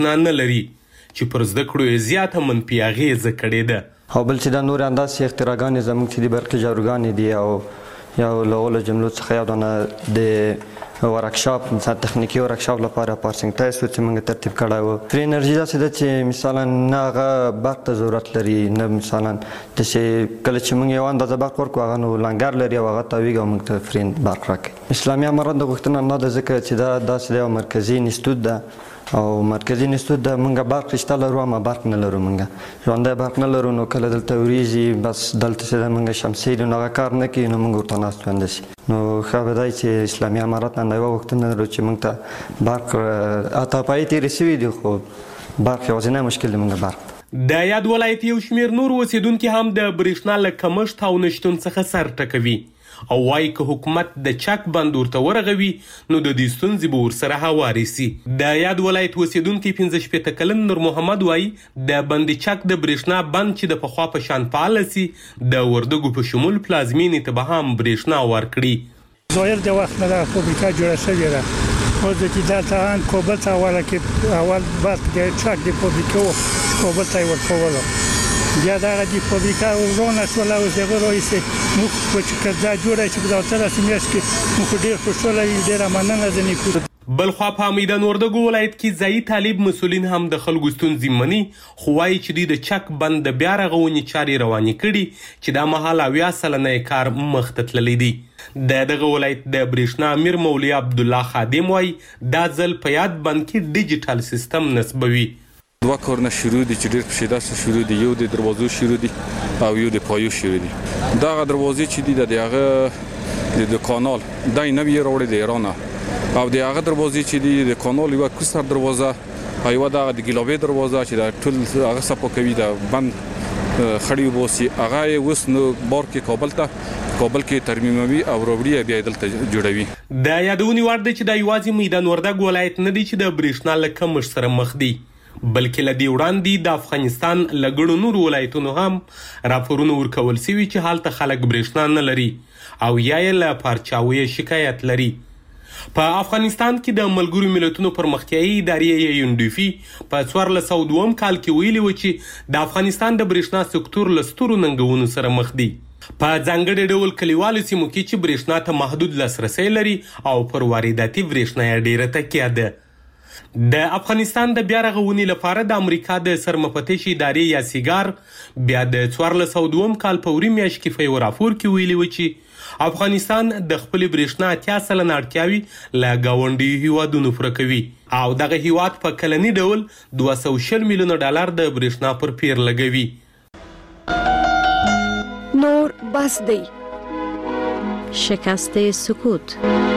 نه لري چې پر زده کړو یې زیاته منفي اغېزه کړې ده. او بل چې دا نور انداسې اختراګانې زموږ چې د برقي جاروګانې دي او یو له اولو جملو څخه یو دانه د ورکشاپ مثلا تخنیکي ورکشاپ لپاره پارسنګ ټایس چې موږ ترتیب کړی و. فری انرژي داسې ده چې مثلا نه هغه برق ته ضرورت لري نه مثلا داسې کله چې موږ یو اندازه برق ورکړو هغه نو لنګر لري او هغه تاویږي او موږ ته فري برق راکوي. اسلامي امارات د غوښتنه نه ده ځکه چې دا داسې یو مرکزي انسټیټوټ ده او مرکزي انسټیټوټ ده موږ برق شته لرو اما برق نه لرو. موږ ژوندی برق نه لرو نو کله دلته وریږي بس دلته چې ده موږ شمسي دي نو هغه کار نه کوي نو موږ ورته ناست وندسي. نو ښه به دی چې اسلامي امارات نه یوه غوښتنه لرو چې موږ ته برق اته پای تېرې سوي دي خو برق یوازینی مشکل دی موږ برق. د یاد ولایت یو شمېر نور اوسېدونکي هم د برېښنا له کمښت او نشتون څخه سر ټکوي او وایي که حکومت د چک بند ورته ورغوي نو د دې ستونزې به ورسره هوارې سي. د یاد ولایت اوسېدونکی 15 کلن نور محمد وایي د بند چک د برېښنا بند چې د پخوا په شان فعاله سي د وردګو په شمول پلازمینې ته به هم برېښنا ورکړي. ظاهر د وخت نه د فابریکه جوړه شوې ده اوس د چې دلته ان کوبل ته اوله کې اول برق د چک د فابریکو کوبل ته ورکولو بیا دغه د فابریکه ورونه شوله اوس دغه رئیس موږ چې دا جوړه چې په دغه میاشت کې موږ ډېر خوشحاله یو ډېره مننه ځنې کوو. بلخوا په میدان وردګو ولایت کې ځایي طالب مسؤلین هم د خلکو ستونزې مني خو وایي چې دوی د چک بند د بیا رغونې چارې روانې کړي چې دا مهال 80 سلنه کار مخته تللی دی. د دغه ولایت د برېښنا امیر مولوي عبدالله خادم وایي دا ځل په یاد بند کې ډیجیټل سیستم نصبوي. دوه کارونه شروع دي چې ډېر په شدت شروع دي. یو د دروازو شروع دي او یو د پایو شروع دي. دغه دروازې چې دي د هغه د کانال دای نوی راوړي د ایران او د هغه دروازې چې دي د کانال یو کوسر دروازه او یو د ګیلابې دروازه چې د ټول هغه صفو کوي د بند خړی ووسی هغه اوس نو بار کې کابل کې ترمیموي او وروړي بیا دلته جوړوي. د یادونې وړ دی چې د یوازې میدان وردګ ولایت نه دی چې د برېښنا له کمښت سره مخ دی بلکې له دې وړاندې د افغانستان له ګڼو نورو ولایتونو هم راپورونه ورکول سوي چې هلته خلک برېښنا نه لري او یا یې له پارچاویه شکایت لري. په افغانستان کې د ملګرو ملتونو پرمختیایي ادارې یونډیفي په 1402 کال کې ویلي و چې د افغانستان د برېښنا سکتور له سترو ننګونو سره مخ دی. په ځانګړي ډول کلیوالو سیمو کې چې برېښنا ته محدود لاسرسی لري او پر وارداتي برېښنا یې ډېره تکیه ده. د افغانستان د بیا رغونې لپاره د امریکا د سرمفتش ادارې یا سیګار بیا د 1402 کال په وری میاشت کې په یو راپور کې ویلي و چې افغانستان د خپلې برېښنا 80 سلنه اړتیاوې له ګاونډیو هیوادونو پوره کوي او دغه هیواد په کلني ډول 200 میلیونه ډالر د برېښنا پر پیر لګوي. نور بس دی شکست سکوت.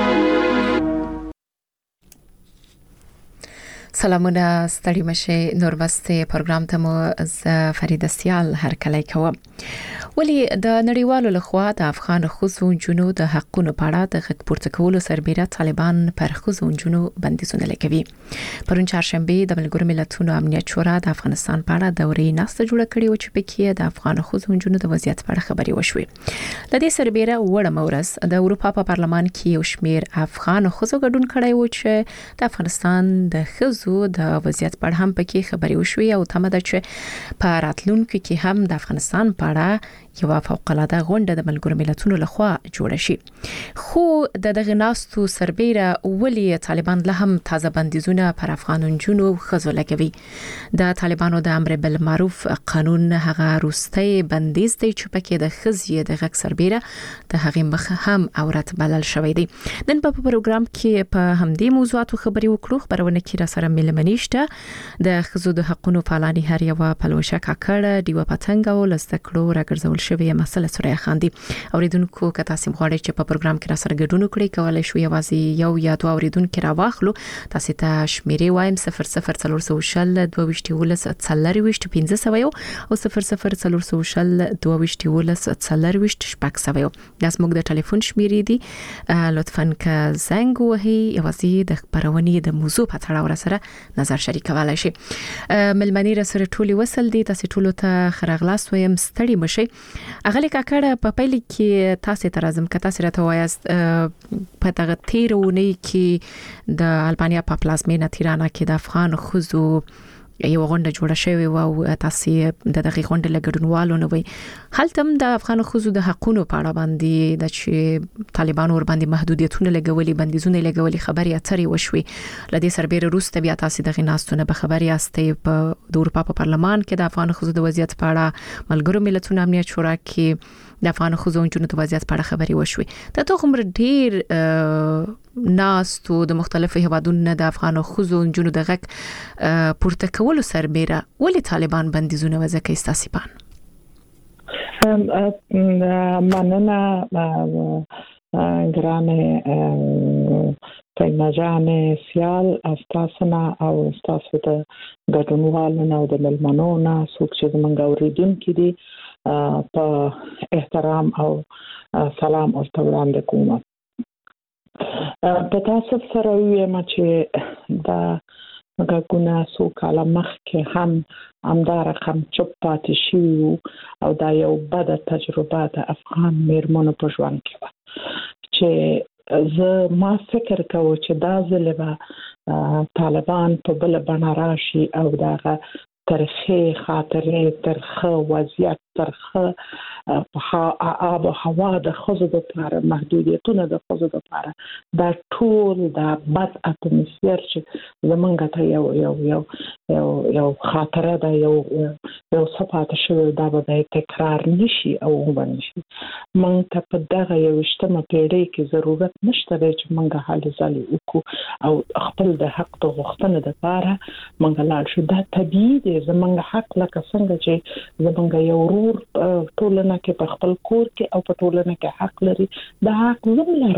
سلامونه ستړي مشه نور بسته پروګرام ته مو ز فرید سیال هر کله کوم. ولی د نړیوالو لخوا د افغان ښځو جنو د حقونو په اړه د غږ پورته کولو سربېره طالبان پر ښځو جنو بندیزونه لګوي. پرون چهارشنبه د ملګرو ملتونو امنیت شورا د افغانستان په اړه دورې ناسته جوړه کړې و چې پکې د افغان ښځو جنو د وضعیت په اړه خبرې وشوې. د دې سربېره وړه مورز د اروپا په پارلمان کې یو شمېر افغان ښځو ګډون کړی و چې د افغانستان د ښځو د وضعیت په اړه هم پکې خبرې وشوې او تمه ده چې په راتلونکو کې هم د افغانستان په اړه یو فوق‌العاده غونډه د ملګرو ملتونو لخوا جوړه شي. خو د دغه ناستو سربېره ولی طالبان له هم تازه بندیزونه پر افغان جنو ښځو لګوي. د طالبانو د امر بالمعروف قانون هغه روستي بندیز دی چې پکې د ښځې د غږ سربېره د هغې مخ هم عورت بلل شوی دی. نن په پروګرام کې په همدې موضوعاتو خبرې وکړو. خبرونه کې را سره ملمنيشته د ښځو د حقوقو پالانې هر یو پلوشه کاکړه دیو پتنګ او لستکړو راګرځول شوی مسله سره خاندي. اوریدونکو که تاسو غواړئ چې په پروګرام کې را سره ګډون وکړئ کولای شئ یوازې یو یا دوه اوریدونکو راواخلو. تاسو ته شمیرې وایم 0040 22 40 1500 او 0040 22 40 شپږ دا زموږ د ټلیفون شمیرې دي. لطفاً که زنګ وهئ یوازې د خبرونې د موضوع په اړه سره نظر شریکولای شئ. ملمنې را سره ټولي وصل دي. تاسو ټولو ته خرغلاس وایم ستړي مشئ. اغلی کاکړه په پیل کې تاسو ته راځم که تاسو راته وایاست په دغه تیرونه کې د البانیا په پلازمینه تیرانا کې د افغان خزو یو غونډه جوړه شوې و او تاسو د دغه غونډې لګډونوالو نه وي هلته د افغان خزو د حقوقو په اړه باندې د چې طالبان ور باندې محدودیتونه لګولي بندیزونه لګولي خبري اترې وشوي لدې سربېره روسته بیا تاسو د غناستونه به خبري استې په د اروپا په پارلمان کې د افغان خزو د وضعیت په اړه ملګرو ملتونو امنیت شورا کې د افغان خزو د وضعیت په اړه خبري وشوي د توغمر ډیر ناستو د مختلفو هیوادونو د افغان خزو د غک پورته کولو سربېره ولې طالبان بندیزونه وځکه استاسیبان مننه ګرانه پېناجانه سیال استاسنا او استاسو د ګډونوالو او د ملمنو نه څوک چې زمونږ اوریدونکو دي په احترام او سلام او وړاندې کوم په تاسو سره وایم چې دا غوښنه سو کاله مخکې هم امدار هم چوپ پاتې شي او دا یو بد تجربه د افغان میرمنو په ژوند کې و چې زه ما فکر کوم چې دا ځلې طالبان په بل بڼه راشي او دا ترخه خاطرې ترخه وضعیت ترخه آب و هوا د خزو د لپاره محدودیتونه د خزو د لپاره دا ټول د بد اتموسفیر چې زمونږ ته یو خاطره ده یو صفات شوی دا به تکرار نشي او ونشي مونږ ته په دغه یو اجتماع پیړۍ کې ضرورت نشته چې مونږ حل ځلې وکړو او خپل د حق د غوښتنې لپاره مونږ لاړ شو دا طبيعي دی زمونږ حق لکه څنګه چې زمونږ یو ورور ټولنه کې په خپل کور کې او په ټولنه کې حق لري دا حق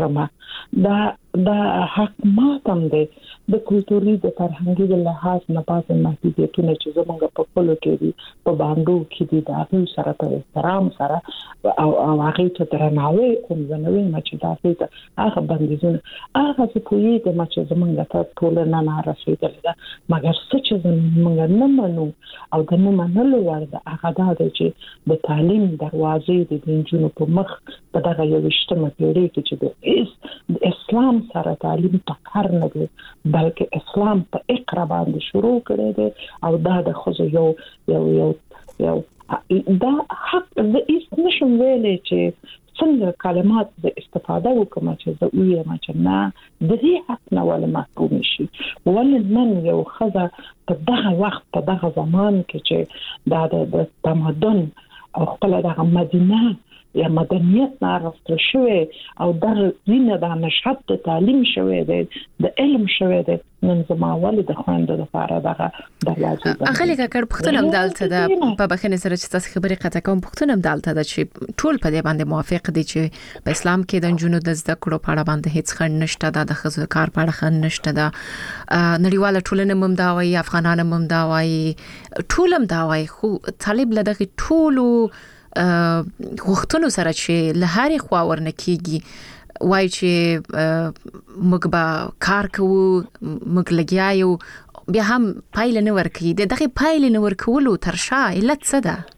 لرم دا حق ماتم دی د کلتوري د فرهنګي د لحاظ نه پاتې محدودیتونه چې زمونږ په خپل کې دي په باندې کې دي دا هغه سره په احترام سره او هغه ته درناوی کوم زنوي چې دا هغه بندیزونه هغه څه کوي د چې زمونږ ته ټولنه نه رسیدل دا مګر څه چې زمونږ نه منو او د نه منلو ورته هغه دا چې د تعلیم دروازې د انجونو په مخ په دغه یو اجتماع پیړۍ کې چې د اسلام سره تعلیم پکار نه دی بلکې اسلام په اقرا باندې شروع کړی دی او دا د خو یو دا حق د نشم ویلې چې څنګه کلمات د استفاده وکم چې د ویه ما چې نه د دې حق نه ولا محروم شي ولې من یو خزه په دغه وخت په دغه زمان کې چې دا د تمدن او خپل دغه مدینه یا مدنیت نارسته شوی او د زینه د نشاط د تعلیم شوی دی د علم شوی دی نن زما ولې د خوند د لپاره دغه دروازه اغلی کاکړ پښتون هم دالته ده په بخنه سره چې تاسو خبرې قطع کوم پښتون هم دالته ده چې ټول په دې باندې موافق دي چې په اسلام کې د جنونو د زده کړو په اړه باندې هیڅ خنډ نشته د خزو کار په اړه خنډ نشته ده نړیواله ټولنه هم دا وایي افغانان هم دا وایي ټول هم دا وایي خو طالب لدغه ټولو غوښتنو سره چې له هرې خوا ورنکېږي وایي چې موږ به کار کوو موږ لګیا یو بیا هم پایله نه ورکوي دغه پایله نه ورکولو تر شا علت څه ده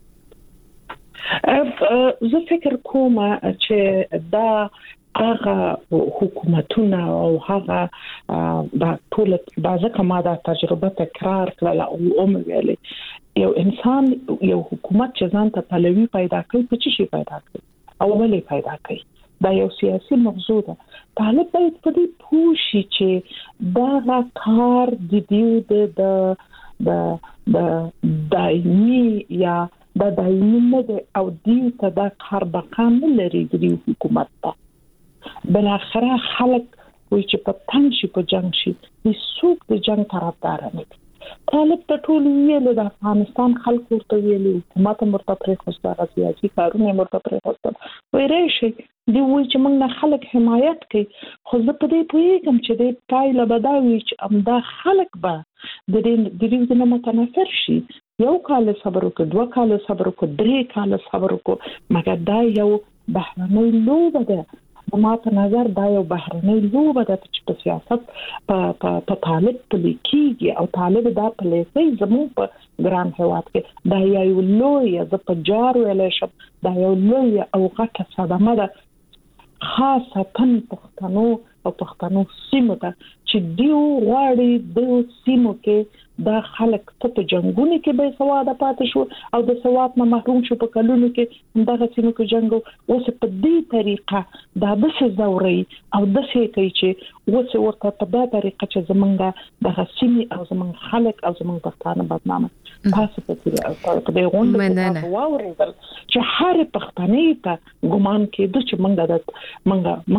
زه فکر کوم چې دا هغه حکومتونه او هغه د ټول بازه ما دا تجربه تکرار کړل او ویلې یو انسان یو حکومت چې ځان ته پلوي پیدا کوي په څه شي پیدا کوي او ولې پیدا کوي دا یو سیاسي موضوع ده طالب باید په دې پوه شي چې دا کار د دې د دایمي یا د دایمي نه ده او دې ته دا کار بقا نه لري د حکومت ته بل اخره خلک وایي چې په تنګ شي په جنگ شي هیڅوک د جنگ طرفدار نه دي طالب ته ټول ویل د افغانستان خلک ورته ویل حکومت مرته پرې خوسته غسیاسي کارونه مرته پرې خوسته وایي شي دی وایي چې موږ خلک حمایت کوي خو زه په دې پوهیږم چې د پایله بداوي چې امدا خلک به د دې نه متنفر شي یو کال صبر وکړه دوه کال صبر وکړه درې کال صبر وکړه مګر دا یو بهرنۍ لوبه ده ما په نظر دا یو بهرنۍ لوبه ده چې په سیاست په طالب پلیکيږي او طالب دا پلیسي زموږ په ګران هواد کې دا یو لوی په جار ویل شم دا یو لوی او غټه صدمه ده خاصه پښتنو سیمو ته چې دیو غواړي د سیمو کې دا خلک په جنگونو کې به سواد پاتې شو او د سواد نه محروم شو په کلونو کې دغه سیمو کې جنگ اوس په دې طریقه دا د څه زوري او د څه کوي چې اوس ورته په دې طریقه چې زمونږ د سیمې او زمونږ خلک او زمونږ پښتانه بدنامه تاسو په دې غونډه واورېدل چې هر پښتني ته ګمان کېده چې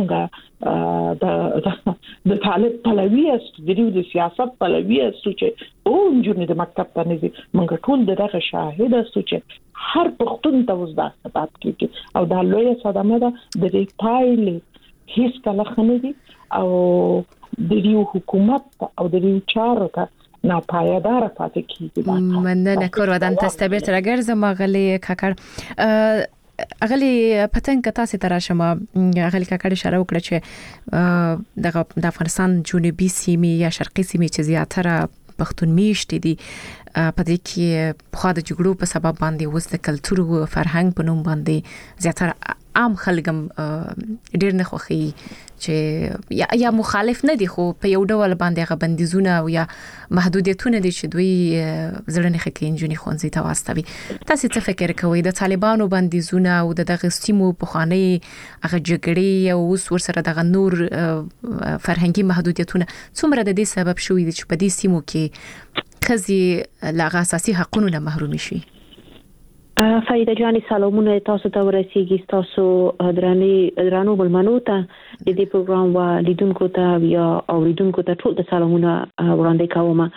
د طالب پلوي است د سیاست پلوي است چې او انجونې د مکتب ته نه دي موږ ټول دغه شاهد است چې هر پښتون ته وزدا ثبات کیږي او دا لوی صدمه ده د دې پایلې هیڅ کله خنه دي او د یو حکومت او د یو چارو ته ناپایدار پاتې کیږي مننه کور ودان تستبیر ترګر زما غلي کاکړ اغلی پتنګ تاسو ته راشم اغلی کاکړ اشاره وکړه چې د افغانستان جنوبي سیمې یا شرقي سیمې چې زیاتره پښتون میشت دي په دې کې خو د جګړو په سبب باندې وس د کلچر او فرهنګ په نوم باندې زیاتره عام خلګم ډیر نه خوخي چې یا مخالف نه دي خو په یو ډول باندې غو بندیزونه او یا محدودیتونه دي چې دوی زړه نه خکې انجونی خونځي ته واستوي تاسو څه فکر کوئ د طالبانو بندیزونه او دغه سیمو په خاني هغه جګړې او اوس ورسره دغه نور فرهنګي محدودیتونه څومره د دې سبب شوې دي چې په دې سیمو کې خزي لاغه اساسي حقوقونه محروم شي فریده جانی سلامونه تاسو ته ورسیږي تاسو درانو بلمنو ته د دې پروګرام و لیدونکو ته یا اوریدونکو ته ټول د سلامونه وړاندې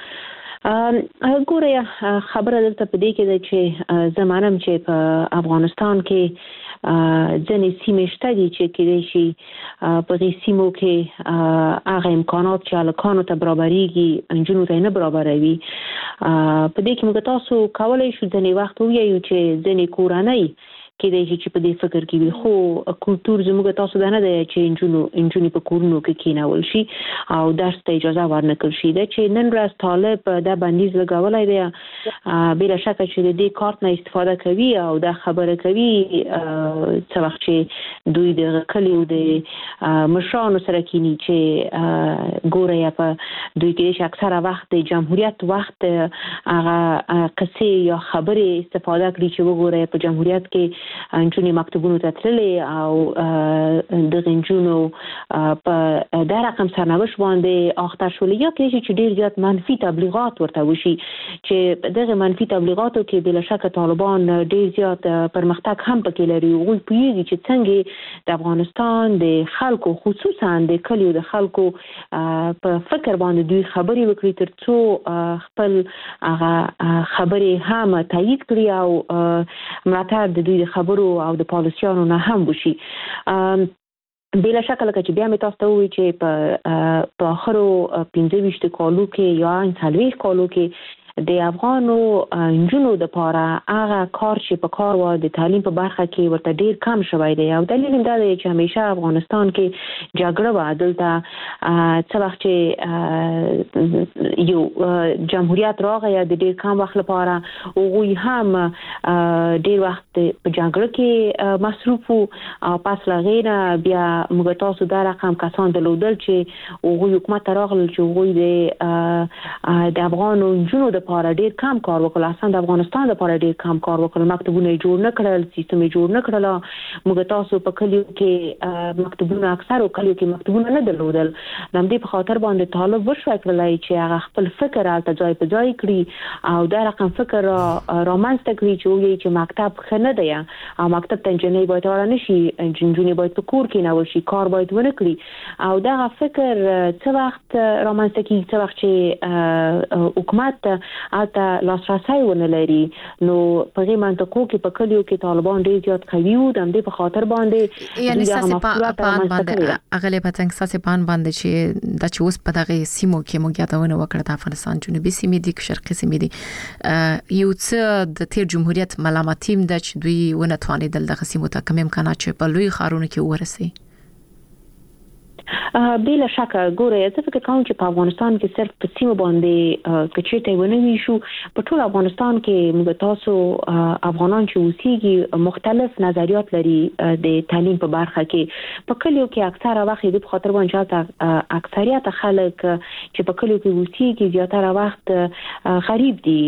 کوم ګوره خبره دلته په دې کې ده چې زمانم چې په افغانستان کې ځنې سیمې شته دي چې کېدای شي په دې سیمو کې هغه امکانات چې الکانو ته برابرېږي انجونو ته نه برابروي په دې کې موږ تاسو کولای شو ځنې وخت وایو چې ځنې کورنۍ کېدای شي چې په دې فکر کې وي خو کلچر زموږ تاسو دا نه دی چې انجونی په کورونو کې کېنول شي او درس ته اجازه ورنکړل شي دا چې نن ورځ طالب دا بندیز لګولای دی بلا شک چې د دې کارت نه استفاده کوي او دا خبره کوي څه وخت چې دوی د کلیو د مشرانو سره کینی چې ګوره یا په دوی کې اکثره وخت د جمهوریت وخت هغه قصې یا خبرې استفاده کړي چې وګوره په جمهوریت کې انجونی مکتبونو ته تللې او د انجونو په دا رقم سرنوشت باندې اخته شولې یا کې چې ډیر زیات منفي تبلیغات ورته وشي چې دغه منفي تبلیغاتو کې بلا شک طالبان ډیر زیات پرمختګ هم پکې لري او پیږي چې څنګه د افغانستان د خلکو خصوصا د کلیو د خلکو په فکر باندې دوی خبرې وکړي ترڅو خپل هغه خبرې هم تایید کړي او ملاتړ د دوی خبرو او د پالیسیانو نه هم وشي بلا شک لکه چې بیا مې تاسو ته وایي چې په اخرو 15 کالو کې یا 40 کالو کې د افغانو انجونو د پاره هغه کار چې په کار و د تعلیم په برخه کې ورته ډیر کم شوی دی او دلیل دا دی چې همیشه افغانستان کې جګړه و عدالت څه وخت چې یو جمهوریت راغی د ډیر کم وخت لپاره او غوی هم ډیر وخت په جګړه کې مصروف او پس لغیره بیا موږ تاسو دا رقم کسان درلودل چې او غوی حکومت راغل چې غوی د افغانو انجونو د لپاره ډیر کم کار وکړل اصلا د افغانستان لپاره ډیر کم کار وکړل مکتبونه جوړ نه کړل سیستم جوړ نه کړل موږ تاسو په کلیو کې مکتبونه اکثر کلیو کې مکتبونه نه درلودل نن دې په خاطر باندې طالب وشو کړلای چې هغه خپل فکر الته ځای په ځای کړی او دا رقم فکر رومانس ته کړی چې مکتب خنه دی او مکتب ته جنې باید ورانه شي جنې باید په کور کې نه وشي کار باید ونه کړی او دا فکر څه وخت رومانس ته کې څه وخت چې حکومت البته لاسرسي ونه لري نو په دې منطقو کې په کلیو کې طالبان ډیر زیات قوي وو د دې په خاطر باندې یعنی ساسي پان باندې اغله پتنګ ساسي پان باندې چې د چوس په دغه سیمو کې موږ یادونه وکړه د افغانستان جنوبي سیمې دي شرقي سیمې دي یو څه د تیر جمهوریت ملامتیم د چې دوی ونه توانیدل د سیمو ته کوم امکانات چې په لوی خارونو کې ورسي بلا شک ګوره زه فکر کوم چې په افغانستان کې صرف په سیمه باندې کچېته ونوي شو په ټول افغانستان کې موږ تاسو افغانان چې اوسېږي مختلف نظریات لري د تعلیم په برخه کې په کلیو کې اکثره وخت د خاطر باندې اکثریت خلک چې په کلیو کې اوسېږي زیاتره وخت غریب دي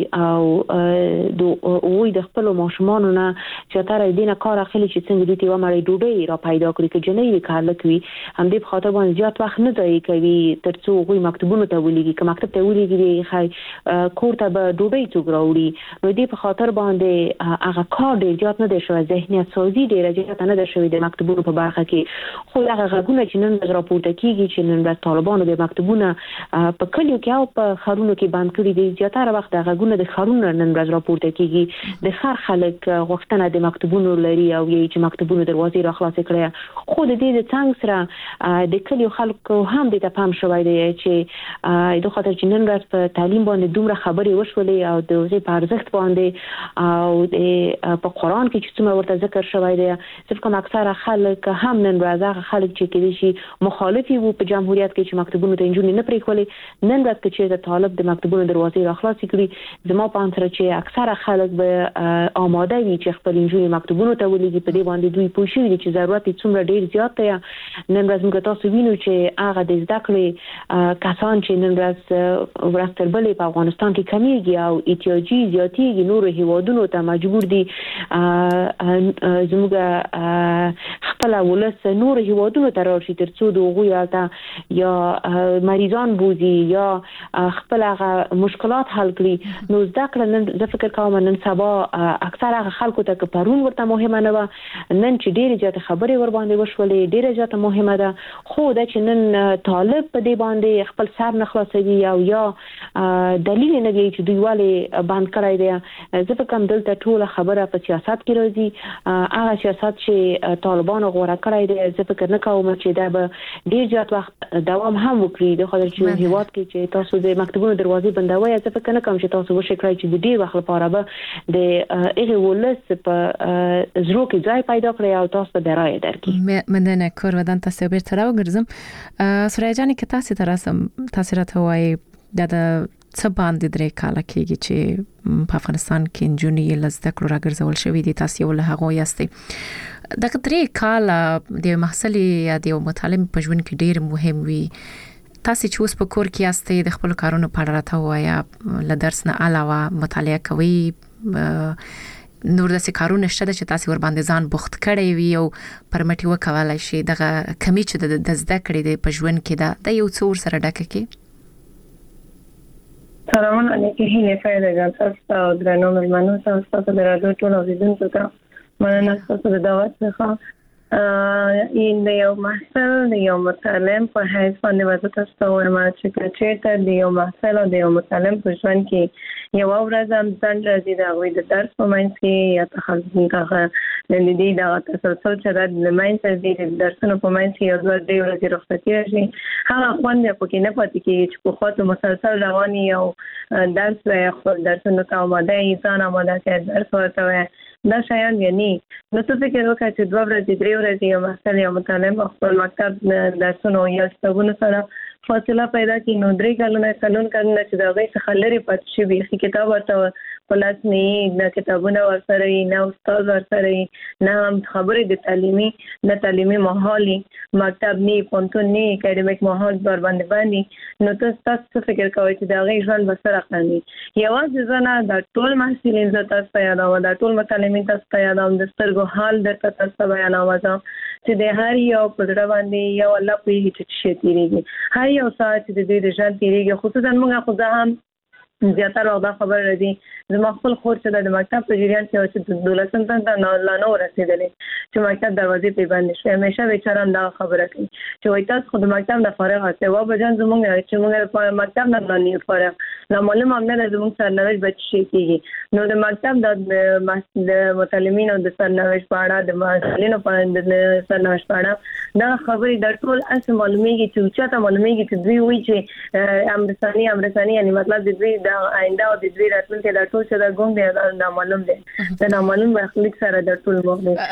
او د خپل ماشومانو نه زیاتره دینه کار اخلي چې څنګه دوی ته ومړي ډوډۍ را پیدا کړي چې جنې کارلک وي هم دې په خاطر باندې زیات وخت نه ضایع کوي ترڅو غوي مکتبونو ته ولېږي که مکتب ته ولېږي کور ته به ډوډۍ څوک راوړي نو دې په خاطر باندې هغه کار ډېر زیات نه دی شوی ذهنیت سازي ډېره زیاته نه ده شوې د مکتبونو په برخه کې خو هغه غږونه چې نن ورځ راپورته کېږي چې نن ورځ طالبانو د مکتبونه په کلیو کې او په ښارونو کې بند کړي دي زیاتره وخت د غږونه د ښارونو نن ورځ راپورته کېږي د ښار خلک غوښتنه د مکتبونو لري او یې چې مکتبونو دروازې را خلاصې کړي خو د دې څنګه سره د کلیو خلکو هم د تفهم شوی دی چې د خاطر چې نن ورځ په تعلیم باندې دومره خبرې وشولې او د هغې په ارزښت باندې او د په قرآن کې چې څومره ورته ذکر شوی دی صرف کوم اکثره خلک هم نن ورځ هغه خلک چې کېدای شي مخالف وو په جمهوریت کې چې مکتبونو ته نجونې نه پرېښولې نن ورځ چې طالب د مکتبونو دروازې را خلاصې کړي زما په اند سره چې اکثره خلک به آماده وي چې خپل نجونې مکتبونو ته ولېږي په دې باندې دوی پوه شوي دي چې ضرورت یې څومره ډېر زیات دی نن ورځ موږ تاسو وینو چې هغه د زده کړې کسان چې نن ورځ ورځ تر بلې په افغانستان کې کمیږي او احتیاجي زیاتېږي نورو هیوادونو ته مجبور دي زموږ خپل ولس نورو هیوادونو ته راشي ترڅو د هغوی هلته یا مریضان بوزي یا خپل هغه مشکلات حل کړي نو زده کړه نن زه فکر کوم نن سبا اکثر هغه خلکو ته که پرون ورته مهمه نه وه نن چې ډېرې زیاتې خبرې ور باندې وشولې ډېره زیاته مهمه ده خو دا چې نن طالب په دې باندې خپل سر نه خلاصوي او یا دلیل نه دی چې دوی ولې بند کړی دی زه فکر کوم دلته ټوله خبره په سیاست کې راځي هغه سیاست چې طالبانو غوره کړی دی زه فکر نه کوم چې دا به ډېر زیات وخت دوام هم وکړي د خاطر چې هیواد کې چې تاسو د مکتبونو دروازې بندوي زه فکر نه کوم چې تاسو وشئ کړئ چې د ډېر وخت لپاره به د هغې ولس په زړه کې ځای پیدا کړي او تاسو ته رایه درکړي مننه کور ودان تاسو بیرته راوګرځم سوریا جان کې تاسو راته وایي دا د څه باندې درې کاله کېږي چې په افغانستان کې نجونې له زده کړو راګرځول شوې دي تاسو یو له هغو یاستئ دغه درې کاله د محصل یا د متعلم په ژوند کې ډېر مهم وي تاسو چې اوس په کور کې یاستئ د خپل کارونو په اړه راته وایي له درس نه علاوه مطالعه کوي نور داسې کارونه شته چې تاسو ور باندې ځان بوخت کړی وي او پرمټي وکولای شي دغه کمی چې د زده کړې په ژوند کې دا یو څو ور سره ډکه کې سلام علیکم هیله فایده جان تاسو او درنو ملمنو تاسو ته راځو ټول اوریدونکو ته مننه تاسو د دعوت څخه این د یو محصل د یو متعلم په حیث باندې وځو تاسو وایم چې چیرته د یو محصل او د یو متعلم په ژوند کې یو ورځ هم ځان راځي دا غوي د درس په منځ کې یا تخصصي کاغه د دې دا تسلسل چې د منځ د درسونو په منځ کې یو ډېر ورځې رخصتي راشي هغه خوند په کې نه پاتې کېږي چې په خاطر مسلسل رواني او درس یا خپل درسونو ته آماده انسان آماده چې درس ورته دا شایان یعنی نو څه فکر وکړئ چې 2 ورځې 3 ورځې یو محصل یا متعلم خپل مکتب درسونو یا کتابونو سره فاصله پیدا کړي نو 3 کلونه چې دا غي څخه لري پات شي به کتاب ورته پلاس نه کتابونه ورسره نه استاد ورسره نه خبرې د تعلیمي ماحول مکتب نه پونتون نه اکیډمیک ماحول بر باندې نو تاسو فکر کوئ چې دا غي ژوند بسره کړنی یوازې ځنه د ټول محصلین تاسو یادو د ټول متعلمین تاسو یادو د سترګو حال د تاسو بیانوم چې د هر یو پدړه باندې یو الله په هیڅ شي تیریږي هر یو ساعت د دې ژوند تیریږي خصوصا موږ خو هم زیاتره دا خبر راځي زما خپل خور چې د مکتب په جریان کې چې دولسم ته نه رسیدلې چې مکتب دروازې په باندې شوه همیشه بیچاره دا خبره کوي چې وای تاسو خود مکتب نه فارغ اوسئ و بجان زموږ چې موږ په مکتب نه باندې فارغ نو معلومه هم نه زموږ سرنوشت بچی کیږي نو د مکتب د متعلمین او د سرنوشت په اړه د مسلمانانو په سرنوشت په اړه دا خبرې د ټول اس معلومیږي چې چاته معلومیږي چې دوی وایي چې امرسانی یعنی مطلب د دوی د آینده او د دوی راتلونکي د ټول څه د ګوند دی دا معلوم دی دا نامعلوم برخلیک سره د ټول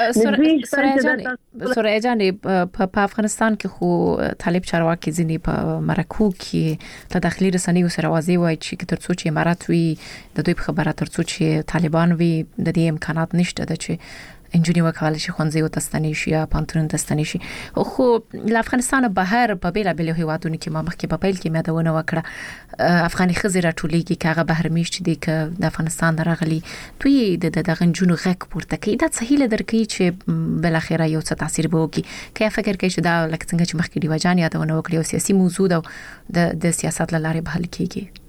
مخ سوریا جان په افغانستان کې خو طالب چارواکي ځنی په مرکو کې تداخلي رسنیو سره واضح وایي چې ترڅو چې امارات وي د دوی خبره ترڅو چې طالبان وي د دې امکانات نشته د چې انجونی وکاله شي خونځي او تستنی شي یا پانتون تستنی شي خو له افغانستان بهر په بیل بیل هیوادونو کې ما مخکې په پیل کې مدونه وکړه افغاني خزر ټولېږي کاغه بهر میشت دي ک د افغانستان راغلي دوی د غنجونو غک پورته کوي دا صحیح لدرکې چې بل اخره یو څه تاثیر به وکړي کله فکر کوي چې دا لکه څنګه چې مخکې دی وجان یادونه وکړي او سیاسي موضوع د سیاست لاره به حل کیږي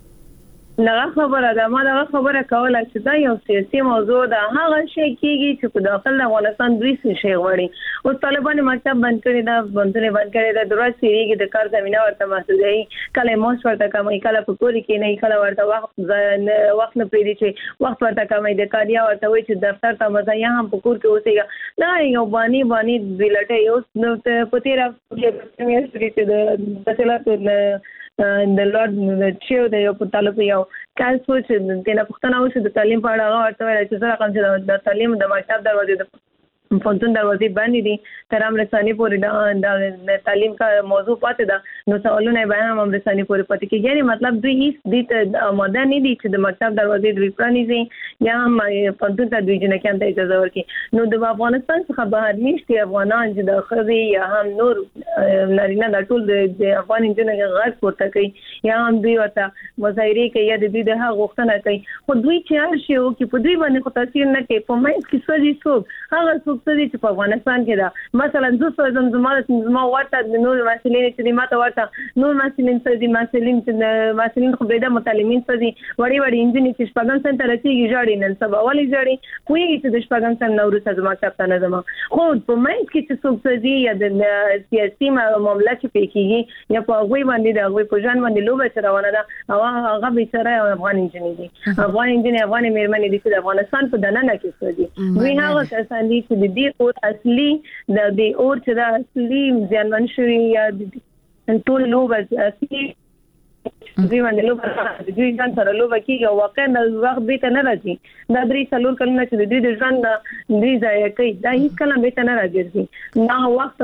نه خبره ده ما دا خبره کوله چې دا یو سیاسي موضوع ده هغه شی کیږي چې په داخل افغانستان دوی څه شی غواړي او طالبان مکتب بند کړی دا بندونه بند کړی دا دروازه سیریږي د کار زمينه ورته محدودي کله موږ ورته کومه کله په پوری کې نه کله ورته وخت نه پریدي چې وخت ورته کومه د کاریا ورته وي چې دفتر ته مزه یا هم په کور کې اوسېږي دا یو باندې بلټه یو نو په تیر هفته کې د تسلط د لورد چیو د یو په طالب یو کال سوچ د نه پښتنه اوسه د تعلیم په اړه ورته ویل چې سره کوم چې د تعلیم د مکتب دروازې د فونتون دروازې باندې دي تر امرسانی پورې د تعلیم کا موضوع پاتې ده نو سوالونه به هم امرسانی پورې پاتې کیږي یعنی مطلب دوی هیڅ د آماده نه دي چې د مکتب دروازې دوی پرانیزي یا هم فونتون ته دوی جنہ کې ته اجازه ورکړي نو د افغانستان څخه بهر نشته افغانان چې د خزي یا هم نور نارینه د ټول د افغان انجنیر غږ پورته کوي یا هم دوی ورته مظاهره کوي یا د دوی د حق غوښتنه کوي خو دوی چې هر شی وکړي په دوی باندې خو تاثیر نه کوي په مې کې سوي څوک هغه چې په افغانستان کې دا مثلا زما ورته د نور مسلې چې ماته ورته نور مسلې چې مسلې خو به د متعلمین سدي وړي انجنیر چې شپږم سنت راځي جوړي نن سبا ولې جوړي کوی چې د شپږم سنت نورو زما کاپته نه زما خو په مې کې چې څوک سدي یا د سیاسي معاملې چې پېکيږي یا په غوي باندې دا غوي په ځان باندې لوبه چروانه ده او هغه به سره افغان انجنیر دي افغان مېرمنې دي چې افغانستان په دننه کې سدي دوی هغه کسان دي چې د او اصلي د دې اور چې د اصلي ځانمن شوی یا ټول لوب اصلي دوی باندې لوب دوی ځان سره لوب کیږي واقعا د وخت به ته نه راځي دا درې څلور کلونه چې د دې ځان دوی ځای کوي دا هیڅ کله به ته نه راځي نه وخت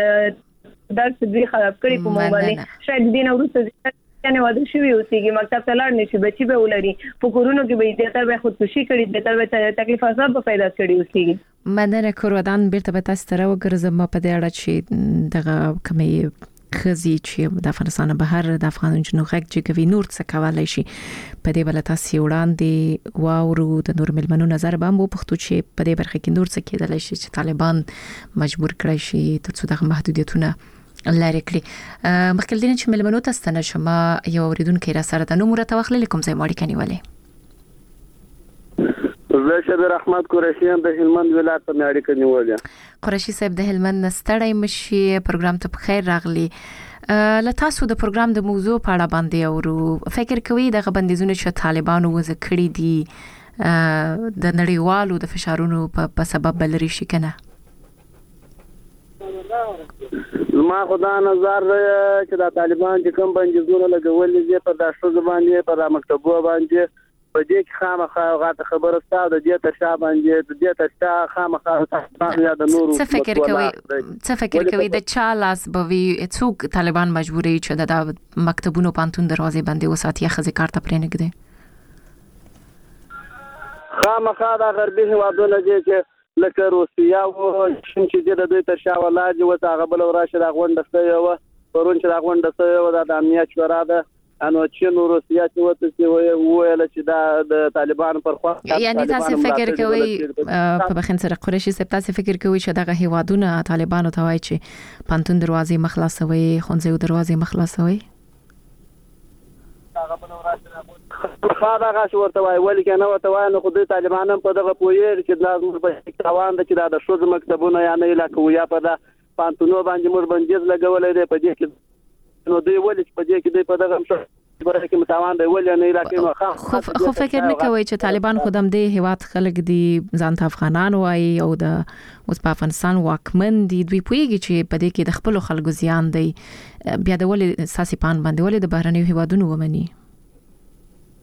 درس دوی خراب کړی په مو باندې شاید دین ورسته کنه واده شوی اوسېږي مکتب ته لاړ نشي بچي به ولري په کورونو کې به زیاتره به خودکشي کړي به تکلیف عذاب پیدا کړي اوسېږي مننه کورودان بیرته به تاسو سره وګرځم په دې اړه چې دغه کمی خزي چې د افغانستان بهر د افغان جنو غږ چې کوي نور څه کولای شي په دې بل تاسو وړاندې واورو د نور ملمنو نظر به مو پښتو چې په دې برخه کې نور څه کېدلی شي چې طالبان مجبور کړی شي ترڅو د محدودیتونه لاري کړی مخکې دین چې ملمنو ته ستنه شمه یو اوریدونکو را سره د نو مرته وخت کوم ځای ماړی کني ولې زه شبیر احمد قریشیان د هلمند ولایت په اړه کني ولې قریشي صاحب د هلمند نستړی مشي پروګرام ته بخیر راغلی له تاسو د پروګرام د موضوع په اړه باندې او فکر کوي د بندیزونو چې طالبانو وځ کړی دي د نړیوالو د فشارونو په سبب بلري شي کنه ما خدا نظر چې د طالبان چې کوم بندیزونه لګولې دي په داشو باندې په مکتبو باندې په دې کې خامخا غاټه خبره ستاسو د دې تر شابه باندې د دې تر خامخا یا د نورو څه فکر کوي د چا لاس بوي څوک طالبان مجبوري چې د مکتبونو پانتون دروازې باندې وساتي خزي کارته پرې نه کړي خامخا د غربي هوادونو چې لکه روسیا او چې د دوی تر شا ولاجه و هغه بل راشه د غونډه یو پرون چې د غونډه یو د امنیت شورا ده انو چې نو روسیا چې وته چې ویل چې د طالبان پر خوا یعنی تاسو فکر کوئ په بخین سره قریشي سپ تاسو فکر کوئ چې دغه هیوادونه طالبانو ته وایي چې پانتون دروازې مخلاصوي خونځو دروازې مخلاصوي خاطر غاښ ورته وای ولې کنه ورته وای نو خو د طالبانو په دغه پویر چې د موږ په روان د چې د شوز مکتبونه یا نه علاقه ویا په د پانتونو باندې موږ بندیز لګولې دی په دې کې نو دوی ولې په دې کې د په دغه برخه کې متوان دی ولې نه علاقه نو خو فکر نه کوي چې طالبان خودم دې هواد خلک دي ځان ته افغانان وای او د اوس په افغانستان واکمن دي دوی پویږي چې په دې کې د خپل خلکو زیان دی بیا د ولې ساسي پان باندې ولې د بهرنیو هوادونو ومني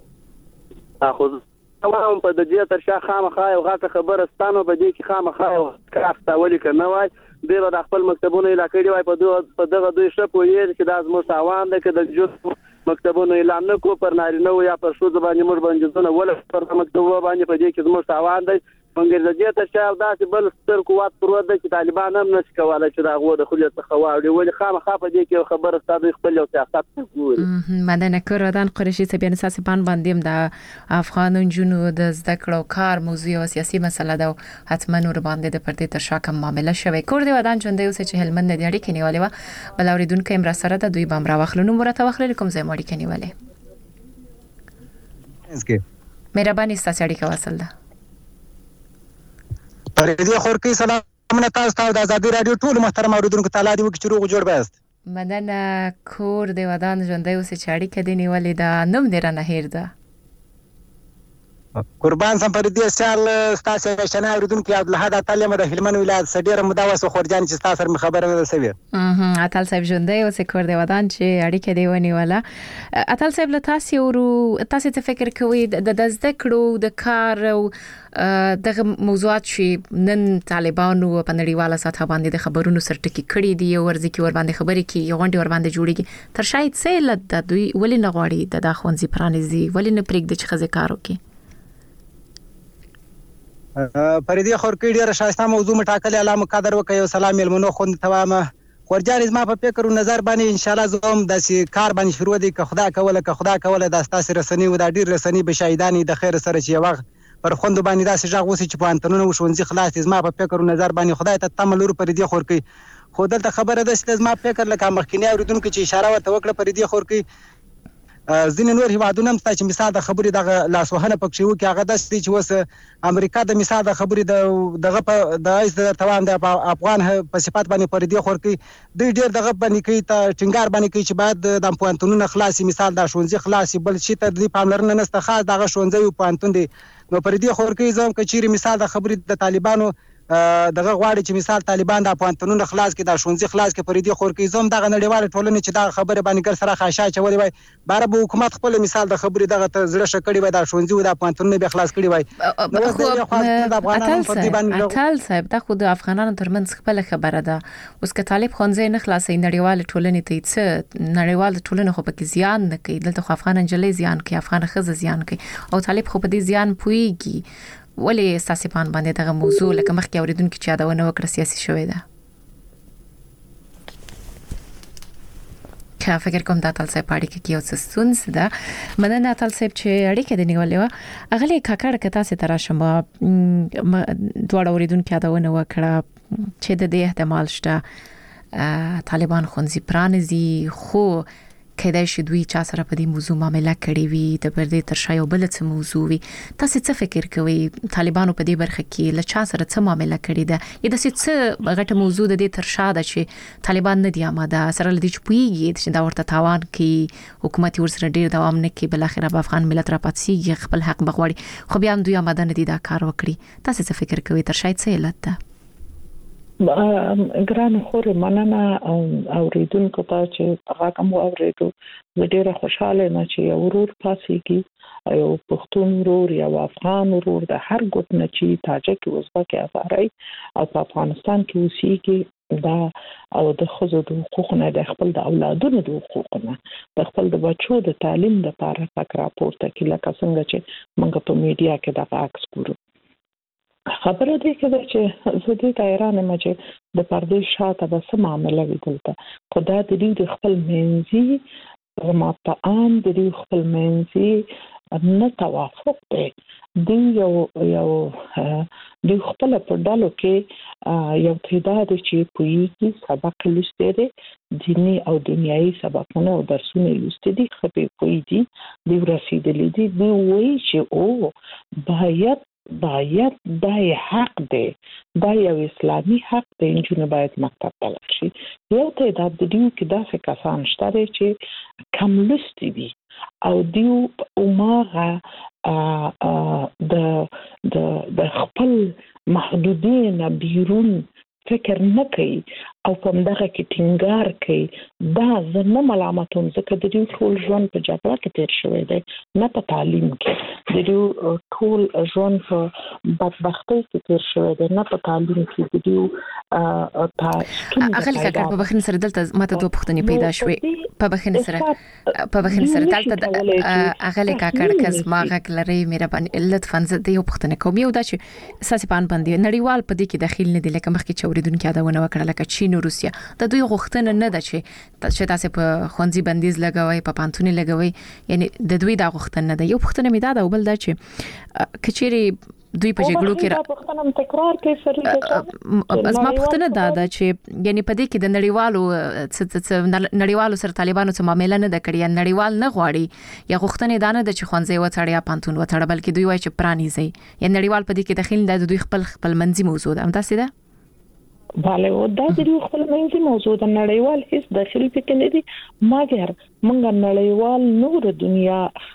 خو تمام په دې تر شا خامخا یو غاټه خبره ستانو په دې کې خامخا یو کارته ولي کنه وای د خپل مکتبونو علاقې دی وای په دغه دوی شپو یې چې د ازمو تاوان ده کې د جو مکتبونو اعلان نه کو پر نارینه یا پر شو باندې مور باندې ځنه ول پر مکتبو باندې په دې کې زموږ تاوان دی مونږ د دې ته شاو داسې بل ستر قوت پروت ده چې طالبان هم نشي کولای چې دا غو د خلیت څخه واړي ولې خامخا په دې کې خبره ستاسو خپل او سیاست ګوري مدنه کورادان قریشي سبیان اساس پان باندې د افغان جنو د زده کړو کار موضوع او سیاسي مسله ده حتما نور باندې د پردي تر شا کوم معاملې شوي کور دی ودان چوندې اوس چې هلمند د اړیکې نیولې و بل اوریدونکو امر سره د دوی بام را واخلو نو مرته واخلل کوم ځای مړی کې نیولې مهرباني ستاسو اړیکه وصل ده فريدي خورکی سلام تاسو ته د ازادي رادیو ټول محترم اوریدونکو تعالی دی وکړو روغ جوړ بست مدن کور دی ودان ژوندۍ اوس چاړي کدي نیولې دا نوم دی رانه هیر ده قربان سم فريدي سال تاسو شنه اوریدونکو عبدالحد تعلیم د هلمند ولایت سډیر مداوس خورجان چې تاسو سره خبره نه سوي اتل صاحب ژوندۍ اوس کور دی ودان چې اړیکه دی ونیوله اتل صاحب له تاسو ته فکر کوي د زده کړو د کار او دغه موضوعات چې نن طالبانو په نړیواله سطح باندې د خبرونو سرټکی کړي دي او ورځي کې ور باندې خبرې کې غونډې ور باندې جوړيږي تر شاید څه لد دوی ولې نه غواړي د خوندزي پرانیزي ولې نه پرېږدي چې خزه کار وکړي فريدي خورکی ډیره شایسته موضوع مټاکل علامه قدر وکي او سلام ملمنو خوند توامه ورجان زما په فکر او نظر باندې ان شاء الله زوم د کار باندې شروع دي که خدا کوله د تاسو رسنی و د ډیر رسنی به شهیدانی د خیر سره چې وغ پر خوند باندې داسې ژغ وسی چې په انتونو وشونځي خلاص زما په فکر او نظر باندې خدای ته تملور فريدي خورکی خو دلته خبره ده چې زما فکر لکه مخکینی اوریدونکو چې اشاره وته وکړه فريدي خورکی ځینې نور هیوادونه هم چې مثال د خبرې د لاسوهنه پکې وو کې هغه د چې وس امریکا د مثال د خبرې دغه د ایس د توان د افغان په صفات باندې فريدي خورکی دوی ډېر دغه باندې کوي ته ټینګار باندې کوي چې باید د پوانتونونو خلاصي مثال د شونځي خلاصي بل شي ته د پاملرنه نسته خاص دغه شونځي پوانتون دي نو فريدي خورکی زم کچيري مثال د خبرې د طالبانو دغه غواړي چې مثال طالبان د پوانتونونو خلاص کې د شونځي خلاص کې فريدي خورکی زم دغه نړیواله ټولنه چې دا خبره باندې ګر سره خاصه چولې وای بار به حکومت خپل مثال د خبرې دغه ته زړه شکړې وای د شونځي و د پوانتونونو به خلاص کړي وای نو د افغانانو په دې باندې اتل صاحب دا خو د افغانانو ترمنځ خپل خبره ده اوس که طالب خونځي نه خلاصي نړیواله ټولنه ته څه نړیواله ټولنه خو پکې زیان نه کوي دلته خو افغان انجلې زیان کوي افغان خزه زیان کوي او طالب خو په دې زیان پويږي ولې استاسپان باندې دغه موضوع لکه مخکې اوریدونکو چې یادونه وکړه سیاسي شوې ده که فکر کوم د اتل صاحب اړیکه کې یو څه ستونزه ده مننه اتل صاحب چې اړیکه د نیولې و اغلی کاکړ کته سي تر شم دوړ اوریدونکو یادونه وکړه چې د دې احتمال شته طالبان خونځي پرانیزي خو کله چې دوی چا سره په دې موضوع معاملې کړې وي د پردې تر شا یو بل څه موضوع وي تاسو څه فکر کوئ طالبانو په دې برخه کې له چا سره څه معاملې کړې ده یا د څه غټه موضوع د دې تر شا ده چې طالبان نه دی آماده سره لدی چې پویږي چې دا ورته تاوان کوي حکومت ورسره ډیر دوام نه کوي بل اخر به افغان ملت را پاتسي خپل حق بغواړي خو بیا دوی آماده نه دي دا کار وکړي تاسو څه فکر کوئ تر شا څه علت ده ګران خور مننه اوریدونکو ته چې هغه کوم اوریدو ډیره خوشاله نه چې یو ورور پاسيږي یو پښتون ورور یا افغان ورور د هر ګوت نه چې تاجک ازبک افغاني او په افغانستان کې اوسېږي دا او د خزو د حقوقو د خپل د اولادونو د حقوقو نه د خپل د بچو د تعلیم لپاره فکر راپورته کې لکه څنګه چې موږ په میډیا کې د عکس ګورو خبره دې کده چې زه دې تایران ما چې د پردې شاته به سم معاملې وکړه خدا دې خپل منځي ما په عام دې خپل منځي نه توافق دی یو د خپل په ډالو کې یو تعداد چې پویږي سبق لسته دي دینی او دنیایي سبقونه او درسونه لسته دي خپې پویږي د رسیدلې دي وایي چې او باید دا حق دی دا یو اسلامي حق دی چې باید مکتب ته لاړ شي یو تعداد د دیو کې داسې کسان شته چې کم لستی دي او دیو عمره د خپل محدودین بیرون فکر نه کوي او په دغه کې ټینګار کوي دا زنه ملامتوم ځکه د دې ټول ژوند په جګړه کې تیر شوی دی نه په تعلیم کې د دې ټول ژوند په بدبختۍ کې تیر شوی دی نه په تعلیم کې د دې اغلی کاکړ په بخښنې سره دلته ماته دوه پوښتنې پیدا شوې په بخښنې سره دلته اغلی کاکړ کز ما غږ لري مهرباني لطفا زه د یو پوښتنه کوم یو دا چې اساسي پان باندې نړیوال په دې کې داخل نه دي لکه مخکې چوریدونکو یادونه وکړه لکه چین او روسیا د دوی غوښتنه نه ده چې تاسو په خوندزي بندیز لګوي په پانتونی لګوي یعنی د دوی دا غوښتنه نه ده یو پوښتنه می ده او بل دا چې کچيري دوی په جګړو کې پښتنم تکرار کوي سره بس ما پښتنه ده چې یعنی په دې کې د نړیوالو سره طالبانو سره معاملې نه ده کړې نړیوال نه غواړي یا غوښتنه ده نه د چې خوندزي وڅړي یا پانتون وڅړي بلکې دوی وایي چې پرانیزي یا نړیوال په دې کې داخل ده دوی خپل منځي موضوع ده هم تاسو ده bale o da دې خپل منځي موضوع د نړیوال هیڅ داخلي فکر نه دي مګر موږ نړیوال نور دنیا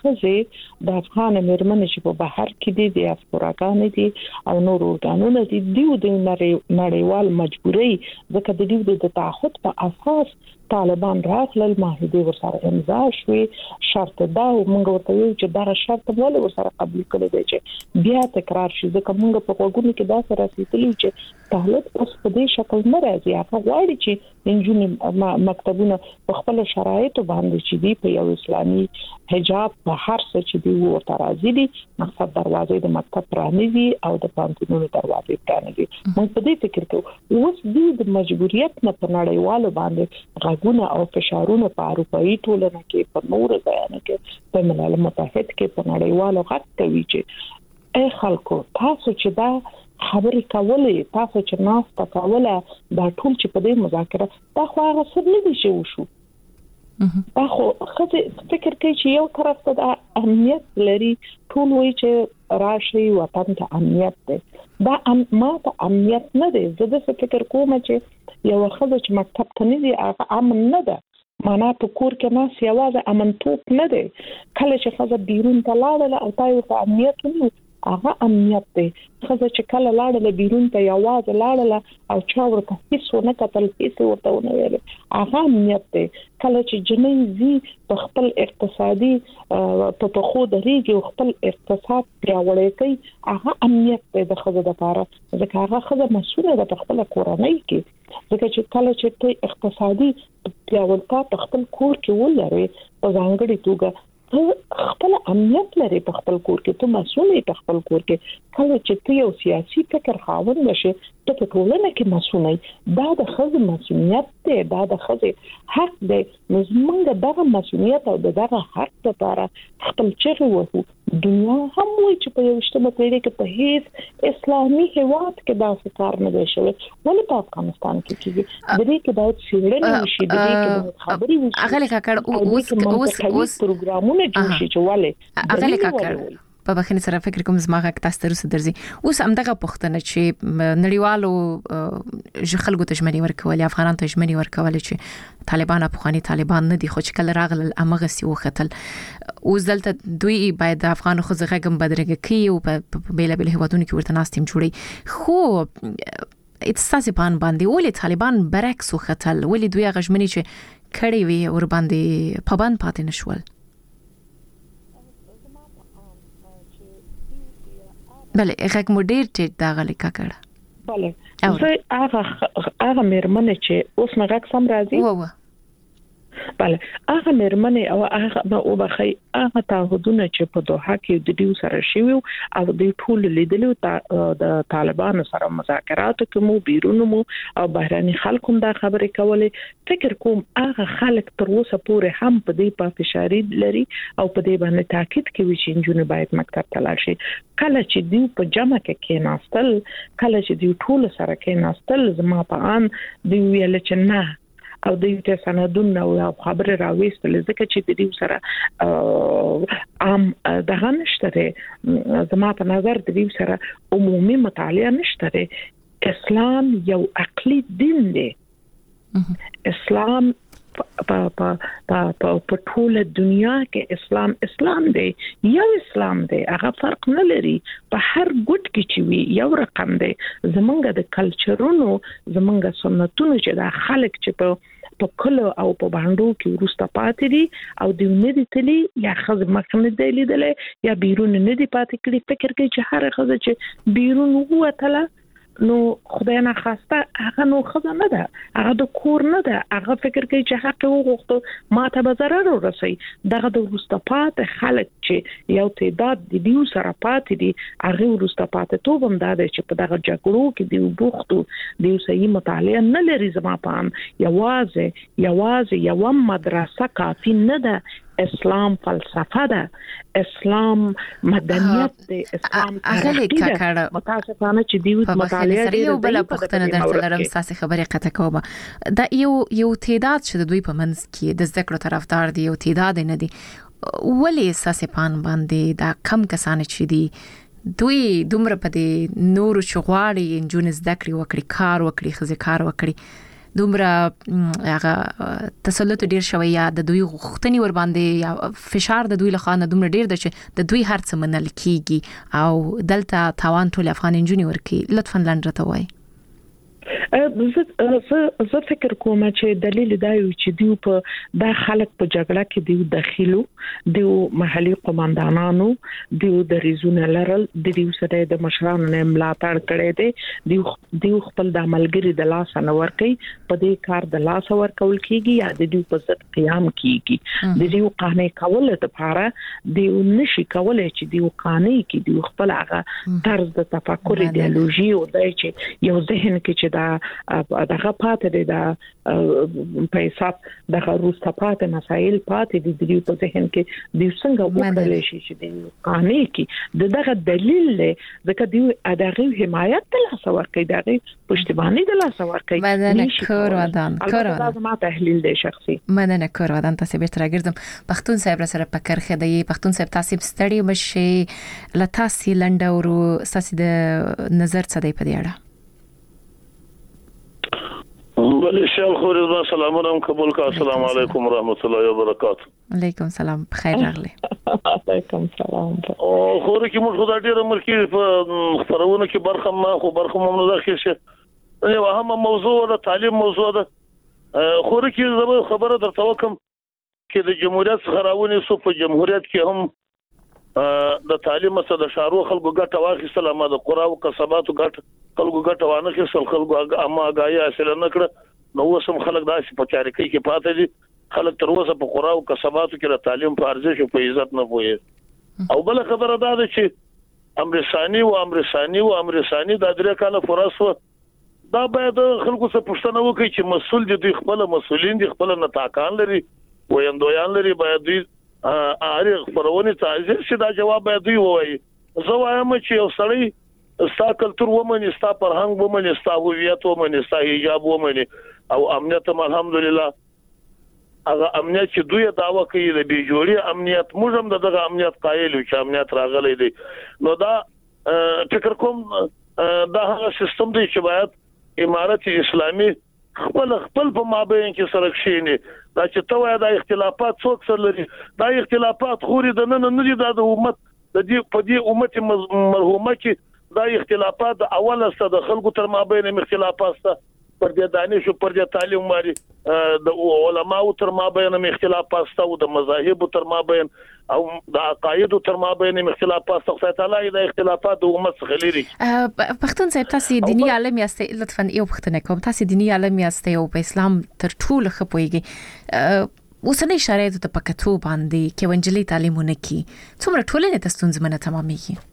خزه د افغان مرمنې چې په بهر کې دي د افغانستان دي او نور ورګانونه دي د نړیوال مجبوري ځکه د دې د تعهد په اساس طالبان راغلل معاهده ورسره امضا شوې شرط دا موږ ورته یو چې دا شرط ول ورسره قبول کړی دی چې بیا تکرار شي ځکه موږ په وګونو کې دا سره رسیدلی چې طالب اوس په دې شکل نه راځي هغه غواړي چې انجونې مکتبونه په خپل شرایطو باندې چې دی په یو اسلامي حجاب په هر څه چې دی ورته راځي دي مقصد دروازې د مکتب پرانیزي او د پانتونونو دروازې پرانیزي موږ په دې فکر کوو اوس د مجبوریت نه په نړیوالو باندې غوونه او فشارونه په اروپאי ټولنه کې په نور ځایونو کې په ملل متحد کې په نړیوالو غږ کوي چې اي خلکو تاسو چې دا خبرې کولې تاسو چې ناس تکوله دا ټول چې په دې مذاکره دا خو هغه څه نه دي چې وشو دا خو خځه فکر کوي چې یو طرف ته د امنیت لري ټول وایي چې راشي وطن ته امنیت دی دا ما ته امنیت نه دی زه د فکر کوم چې یو خځه چې مکتب ته نه دی هغه امن نه ده معنا په کور کې ناس یوازې امنتوب نه دی کله چې خځه بیرون ته لاړه او تاسو ته امنیت نه هغه امنیت دی خزه چې کله لاړه بیرون ته یوازې لاړه او چا ورته هیڅ نه کتل هیڅ ورته نه ویل هغه امنیت دی کله چې جنۍ زی په خپل اقتصادي په خو درېږي خپل اقتصاد پیاوړی کوي هغه امنیت دی د خزه لپاره ځکه هغه خزه مسؤله ده په خپل کورنۍ کې ځکه چې کله چې ته اقتصادي پیاوړتیا په خپل کور کې ولري په ځانګړي توګه خپل امنیت لري په خپل کور کې ته مسؤل یې په خپل کور کې کله چې ته یو سیاسي فکر خاوند نشې ته په ټولنه کې مسؤل یې دا د خځې مسؤلیت دی دا د خځې حق دی نو موږ دغه مسؤلیت او دغه حق لپاره خپل چیرې وو دنیا هم وایي چې په یوشتمه پیړۍ کې په هیڅ اسلامي هیواد کې دا کار نه دی شوی ولې په افغانستان کې کېږي د دې کې باید څېړنې وشي د دې کې خبرې وشي هغه کاکړ اوس پروګرامونه جوړ شي چې ولې هغه کاکړ په بخښنې سره فکر کوم زماغه تاسو ته رسې درځي اوس همدغه پښتنه چې نړیوالو خلکو ته ژمنې ورکول افغانانو ته ژمنې ورکول چې طالبان افغاني طالبان نه دي خو چې کله راغل امغه سی وختل اوس دلته دوی باید د افغان خو زغم بدرګه کوي او په بیل بیل هوادونو کې ورته ناستیم جوړي خو اتصاسي پان باندې ولې طالبان برعکس وختل ولې دوی غژمنې چې کړي وي ور باندې پابند پاتې نشول بله هغه مو ډیر ټیټ دا غلي کاکړه بله زه هغه مېرمنه چې اوس مګه سم راځي بله هغه مېرمنه او هغه او بخي هغه تعهدونه چې په دوحه کې د دیو سره شوی او د ټول لیدلو د طالبانو سره مذاکرات کوم بیرونمو او بهراني خلکو دا خبرې کولې فکر کوم هغه خلک تر اوسه پورې هم په دې په فشاري لري او په دې باندې تاکید کوي چې انجونې باید مکتب ته لاړ شي کله چې دیو په جمع کې ناستل کله چې دیو ټول سره کې ناستل زما په ان دی ویل چې نه او د یو سندونه او خبره راوېستل ځکه چې د دې سره دغه نشته زما په نظر د دې سره عمومي مطالعه نشته اسلام یو عقلي دین دی اسلام په ټوله دنیا کې اسلام دی یو اسلام دی هغه فرق نه لري په هر ګوټ کې چې وي یو رقم دی زمونږ د کلچرونو زمونږ سنتونو چې د خلک چې په کله او په باندې کې ورسته پاتې دي او د نه دي تلي یا خزه مخنه دی لیدلې یا بیرون نه دي پاتې کړي فکر کوي چې هر خزه چې بیرون ووتله نو خدای نه خواسته هغه نو خزه نه ده هغه د کور نه ده هغه فکر کوي چې حق وغوښته ما ته به ضرر ورسي دغه د ورسته پاتې خلک چې یو تعداد د دیو سره پاتې دي هغه ورسته پاتې توبم ده چې په دغه جګړو کې دی وبختو دیو صحیح مطالعه نه لري زما پام یوازې یو مدرسه کافی نه ده اسلام فلسفه ده اسلام مدنیت ده اسلام تاریخ ده متاسفانه چې دیو مطالعه لري یو بل پختنه درته لرم ساسي خبرې قطع کوم دا یو تعداد چې د دوی په منځ کې د ذکر طرفدار دی یو تعداد نه دی ولی ساسي پان باندې دا کم کسان چې دي دوی دومره په دې نور شغواړي انجون ذکر وکړي کار وکړي خزي کار وکړي دومره هغه تسلط ډیر شوی یا د دوی غوښتنې ور باندې یا فشار د دوی له خانه دومره ډیر د چې د دوی هرڅ منل کیږي او دلته تاوان ټول افغان انجونی ورکی لطفا لنډه وای زه فکر کوم چې دلیل دا یو چې دیو په د خلک په جګړه کې دیو داخلو دیو محلي قومندانانو دیو د ریزونه لرل دیو سره د مشرانو نه ملاتړ کړي دي دیو خپل د عملګری د لاس نه ورکي په دې کار د لاس ورکول کیږي یا د دیو په ضد قیام کیږي د دیو قانې کول لپاره دیو نشي کولای چې دیو قانې کې دیو خپل هغه طرز د تفکر ایدئولوژي او د یو ذهن کې چې دغه پاتې دی دا په حساب دغه روسته پاتې مسایل پاتې دي د په ذهن کې د څنګه وکړل شي چې د قانې کې دغه دلیل ځکه د دغه حمایت د لاس ورکړي دغه پښتیبانی د لاس ورکړي مننه کور ودان لازم تحلیل دی شخصي مننه کور ودان تاسو به تر ګرځم پښتون صاحب سره پکر خدای پښتون صاحب تاسو ستړي مشه لتاسي لنډه ورو ساسي د نظر څه دی په دې اړه بله شال خوري سلامونه قبول کا السلام علیکم ورحمت الله وبرکاته علیکم سلام بخیر راغلی علیکم سلام او خوري کې موږ خدای ډیر ملکی په خبرونه کې برخه مو داخل شي یو اهم موضوع د تعلیم موضوع ده خوري کې خبره درته وکم چې د جمهوریت خراونی سو په جمهوریت کې هم د تعلیم سره د شارو خلکو ګټه واخیستل ما د قرا او کسباتو ګټه خلکو ګټه وانه کې خلکو اما غایا اصل نه کړ نو وسم خلک داسې په چاري کې پاتې دي خلک تر اوسه په قرا او کسباتو کې د تعلیم په ارزښت او په عزت نه پوهي او بل خبره ده چې امرسانی د درې کاله فرصو دا باید خلکو څخه پوښتنه وکړي چې مسول دي خپل مسولین دي خپل نتاکان لري ویندویان لري باید دوی اړ خبرونه تعزیر شي دا جواب باید دوی وایي زه وایم چې یو سړی ستا کلتور ومني ستا فرهنګ ومني ستا هویت ومني ستا حجاب ومني او امنیت الحمدلله هغه امنیت چې دوی داوا کوي د بیجوړي امنیت موږ هم دغه امنیت قایل یو چې امنیت راغلی دی نو دا فکر کوم دا هغه سیستم دی چې باید امارت اسلامي خپل په مابین کې سره کښینی دا چې توای د اختلافات څوک سره لري دا اختلافات خوري د نن نه دي د امت د دې په دې امت مرحومه کې دا اختلافات اوله ست د خلکو تر مابین اختلافات ست پر دې دانش پر دې تعلیم ماري د علماو تر مابین اختلافات ست او د مذاهب تر مابین او د عقاید تر مابین اختلافات ست تعالی د اختلافات د امت څخه لري پښتون صاحب تاسو دینی عالم یاست لطفا یو پښتنه کوم تاسو دینی عالم یاست او په اسلام تر ټولو خپويږي اوسنۍ شرایط ته پکتو باندې کې ونجلي تعلیمونه کی څومره ټولنه تاسو زمونه تمامېږي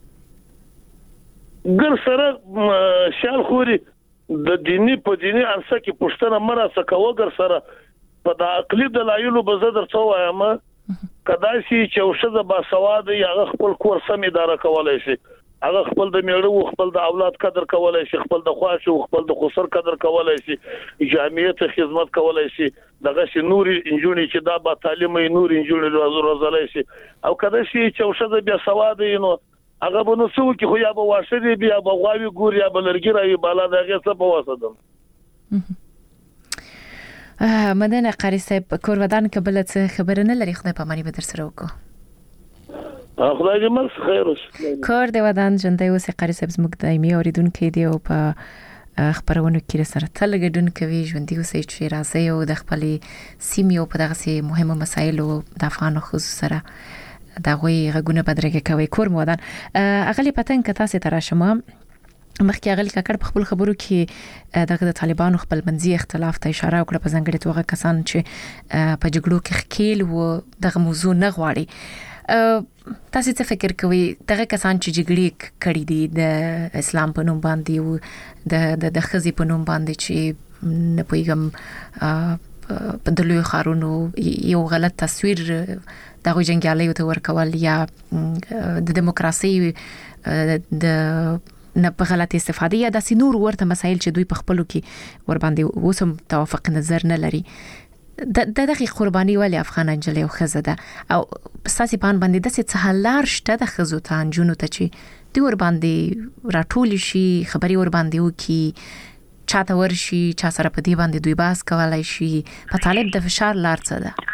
ګر سره شال خوري د دینی په دینی ارسه کې پښتنه مرسته کوګر سره په د عقلي دلایلو بزدر څو وایم کداسي چې اوسه با سواد یا خپل کور سم اداره کولای شي هغه خپل د میړو خپل د اولاد قدر کولای شي خپل د خواش او خپل د خسر قدر کولای شي جامعیت خدمت کولای شي دغه شي نور انجونی چې دا با تعلیمي نور انجونی روزلای شي او کداسي چې اوسه بیا سواد نو هغه بنو څو کې خو یا به واشه دی بیا به غواوی ګور یا بلرګی راوي بالا دغه څه په واسطه مدنه قاری صاحب کور ودان کبل څه خبر نه لري خدای په مانی به در سره وکړو خدای دې مرس خیر وشي کور دی ودان جنده اوس قاری صاحب زموږ دایمي اوریدونکو دی او په خبرونه کې سره تل ګډون کوي ژوندۍ اوسې چې راځي او د خپل سیمې او په دغه سي مهمه مسایل او د افغان خصوصا دا غوي غونه بدرګه کوي کور مودان اغلی پتن کتا سي تراشمه مخکې اغلی ککړ په خپل خبرو کې دغه طالبانو خپل منځي اختلاف ته اشاره وکړه په ځنګړي توګه کسان چې په جګړو کې خکیل و دغه موضوع نه غواړي تاسو څه فکر کوئ دغه کسان چې جګړې کړې دي د اسلام په نوم باندې او د خزي په نوم باندې چې نه پوهیږم په دلوي خارونو یو غلط تصویر دغه جنگیالیو ته ورکول یا د دیموکراسي د نه په غلط استفاده یا د سینور ورته مسایل چې دوی په خپلو کې ور باندې وسم توافق نظر نه لري دغه قرباني ولې افغان انجلې او خزه ده او ساسي پان باندې د څه حلار شته د خزو ته انجونو ته چې دوی ور باندې راټول شي خبري ور باندې وکي چاته ورشي چا سره په دې باندې دوی باس کولای شي په طالب د فشار لار څه ده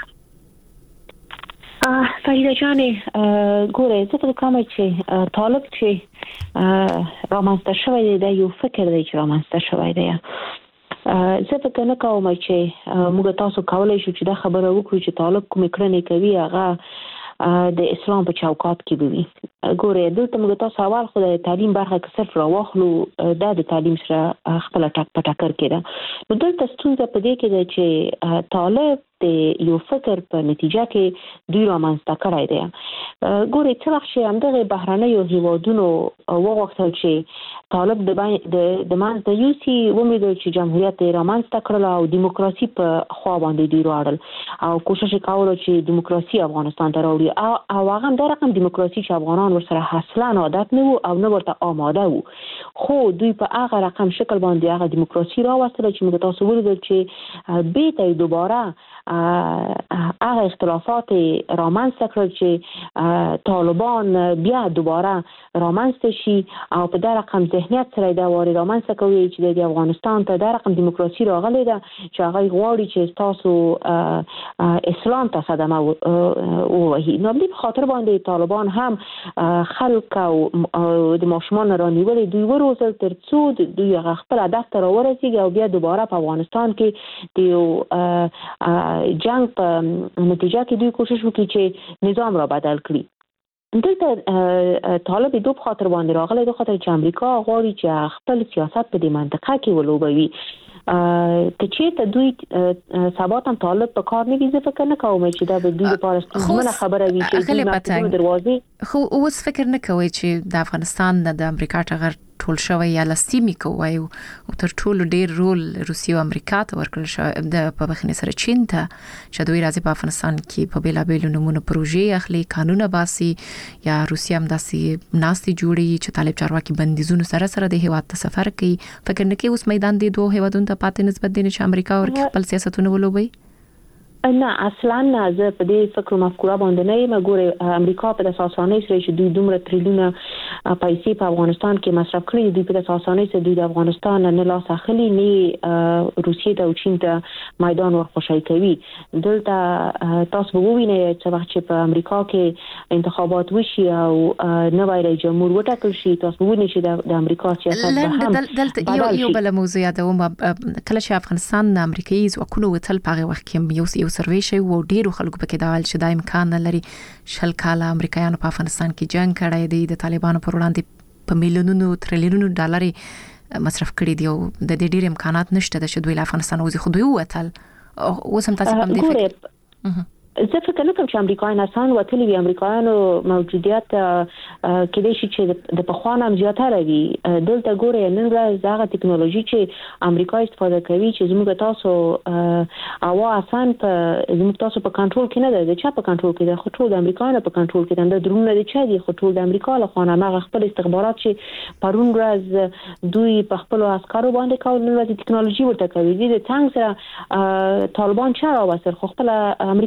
فریده جانې ګوره زه په کومه چې طالب چې رامنځته شوی دی د یو فکر دی چې رامنځته شوی دی زه فکر نه کوم چې موږ تاسو کولای شو چې دا خبره وکړو چې طالب کوم کړنې کوي هغه د اسلام په چوکاټ کې وي ګوره دلته موږ تاسو اول خو د تعلیم برخه کې صرف راوخلو د تعلیم سره خپل ټاک پټاکر کړه نو دلته ستونزه په دې کې ده چې طالب د یو فکر په نتیجه کې دوی رامنځته کړی دی ګورې څه وخت چې همدغه بهرنیو هیوادونو وغوښتل چې طالب د منځ د یوسي ومېدل چې جمهوریت رامنځته کړل او دیموکراسي په خوا باندې دوی راوړل او کوشش کاوه چې دیموکراسي افغانستان ته راوړي او هغه د رقم دیموکراسي چې افغانان ورسره اصلا عادت نه وو او نه ورته آماده وو خو دوی په هغه رقم شکل باندې هغه دیموکراسي راوستل چې موږ تاسو ولیدل چې بیرته دوباره هغه اختلافات رامنځته کړل چې طالبان بیا دوباره رامنځته شي او په دا رقم ذهنیت سره دا واري رامنځته کوي چې د افغانستان ته دا رقم دیموکراسي راغلی ده چې هغه غواړي چې تاسو اسلام ته صدمه ووهي نو په خاطر باندې طالبان هم خلک او د ماشومان رانیولې دوی وروزل ترڅو دوی خپل هدف ته ورسیږي او بیا دوباره په افغانستان کې د جنگ په نتیجه کې دوی کوشش وکړي چې نظام را بدل کړي دلته طالب دوه خاطر باندې راغلی دوه خاطر چې امریکا غواړي چې خپل سیاست په دې منطقه کې ولوبوي که چیرته دوی ثباتم طالب په کار نه ویزه فکر نه کوم چې دا به دوی لپاره ستونزمنه خبره وي چې دوی دروازې خو اوس فکر نه کوي چې د افغانستان د امریکا ټغر ټول شوی یا لستیمی کوي او تر ټولو ډیر رول روسیه او امریکا ته ورکړل شو د په بخنه سره چین ته چې دوی راځي په افغانستان کې په بیلابېلو نمونه پروژې اخلي قانون باسي یا روسیه هم داسې ناستي جوړي چې طالب چارواکي بندیزونو سره د هیواد ته سفر کوي فکر نه کوي اوس میدان دی دوه هیوادونو ته پاتې نسبت دي چې امریکا ورکه خپل سیاستونه ولوبي نه اصلا نه زه په دې فکر مفکوره باندې نه یم ګوره امریکا په اساسانه سره چې دوی دومره تریلیونه پیسې په افغانستان کې مصرف کړي دوی په اساسانه سره دوی د افغانستان نه لاس اخلي نه روسیه ته او چین ته میدان ورخوشي کوي دلته تاسو وګورئ چې وخت چې په امریکا کې انتخابات وشي او نوی رئیس جمهور وټاکل شي تاسو وګورئ چې د امریکا سیاست به دلته یو بل موضوع یادوم کله چې افغانستان د امریکایي ځواکونو وتل په هغه وخت کې یو سروي شوی و ډیرو خلکو پکې دا ول چې د امکان نه لري شل کاله امریکایانو په افغانستان کې جنگ کړی دی د طالبانو پر وړاندې په میلیونونو تریلیونونو ډالر مصرف کړی دی او د دې ډیر امکانات نشته د شدوی افغانستان وځي خو دوی وتل اوس هم تاسو هم دی زه فکر نه کوم چې امریکایان آسان وتلی وي امریکایانو موجودیت کې د شي چې د پخوانه زیاتره وي دلته ګوره نن ورځ هغه ټکنالوژي چې امریکا استفاده کوي چې زموږ تاسو او آسان په زموږ تاسو په کنټرول کې نه ده چې په کنټرول کې ده خو ټول د امریکایانو په کنټرول کې ده درونه دي چې دي خو ټول د امریکا له خوا نه خپل استخبارات چې پرون ورځ دوی په خپل عسکرو باندې کول نن ورځ ټکنالوژي ورته کوي د څنګه سره طالبان چا راوستل خو خپل امریکایانو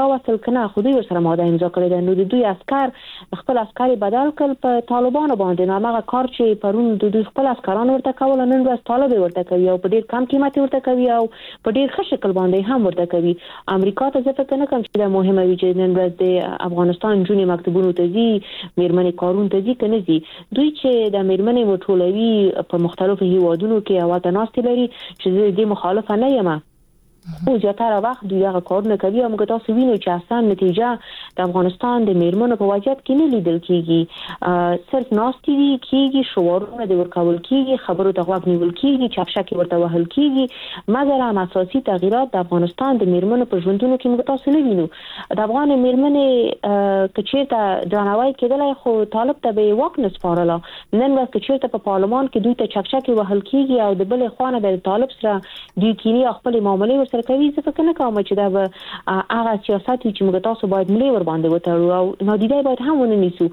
راوصل کنه خو دوی سره ماده امضا کړې ده. نو د دوی عسكر خپل عسكر بدل کړ په طالبانو باندې. نو هغه کار چې پرون د دوی خپل عسكران ورته کول نن ورځ طالب ورته کوي او په ډیر کم قیمت ورته کوي او په ډیر ښه شکل باندې هم ورته کوي. امریکا ته ځکه کنه کوم چې د مهمه وی چې نن ورځ د افغانستان جونې مکتبونو ته ځي میرمنې کارون ته ځي کنه ځي دوی چې د میرمنې مټولوي په مختلفو هیوادونو کې اواته ناست لري چې د مخالفه نه یم او زیاتره وخت دوی هغه کارونه کوي او موږ تاسو وینو چې اصلا نتیجه د افغانستان د میرمنو په وضعیت کې نه لیدل کیږي. صرف ناستي کیږي شعارونه د ورکول کیږي خبرو ته غوږ نیول کیږي چپشکي ورته وهل کیږي مګر هم اساسي تغیرات د افغانستان د میرمنو په ژوندونو کې موږ تاسو نه وینو. د افغان میرمنې کچېته درناوی کېدلای خو طالب ته به واک نسپارله. نن ورځ کچېته په پارلمان کې دوی ته چپشکي وهل کیږي او د بل خوانه د طالب سره دوی کینی خپل معاملې سره کوي. څه فکر نه کوم چې دا به هغه سیاست چې موږ تاسو باید ملي ور باندې وتړو او نادیده باید هم ونه نیسو.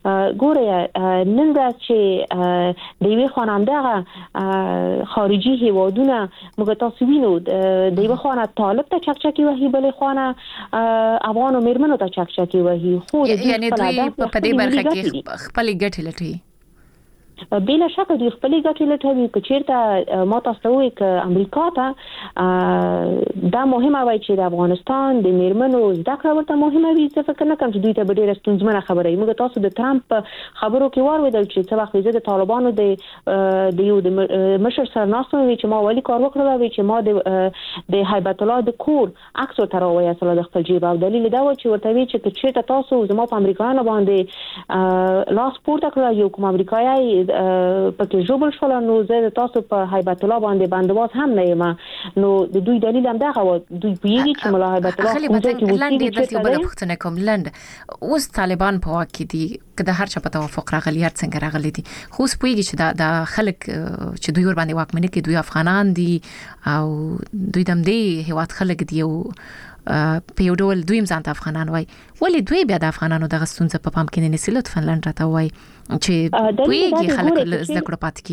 ګوره نن ورځ چې د یوې خانمده خارجي هیوادونه موږ تاسو وینو د یوې خانه طالب ته چکچکی وهي بلې خانه افغان میرمنو ته چکچکی وهي. خو یعنی دوی په دې برخه کې خپل ګټې لټوي. بلا شک دوی خپل ګټې لټوي. که چیرته ما تاسو وایي ک امریکا ته دا مهمه وای چې د افغانستان د میرمنو زده کړه ورته مهمه وي. څه فکر نه کوم چې دوی ته ډېر ستونزمنه خبره وي. موږ تاسو د ترامپ خبرو کې واورېدل چې څه وخت زه د طالبانو د یو د مشر سره ناستم وی چې ما ولی کار وکړل وی چې ما د هیبت الله د کور عکس ورته راوړی اصله د خپل جیب او دلیل دا و چې ورته وی چې چیرته تاسو زما په امریکایانو باندې لاس پورته کړل یو کوم امریکایي پکې جوړ شول نو زه تاسو په هیبت الله باندې باندواز هم نه یم. نو د دوی دلیل هم دا غو دوی پیږي چې مولا هیبت الله خلک کې لاندې د یو بل پوښتنه کوم لند اوس طالبان په واک کې دي کله هر چا په توافق راغلی هر څنګه راغلی دي خو اوس پیږي چې دا خلک چې دوی ور باندې واکمنه کې دوی افغانان دي او دوی دم دی هیواد خلک دی او په یو ډول دوی ځان ته افغانان وای ولی دوی بیا د افغانانو د غستونځ په پام کې نه نسلت فنلند راته وای چې دوی خلک زده کړو پات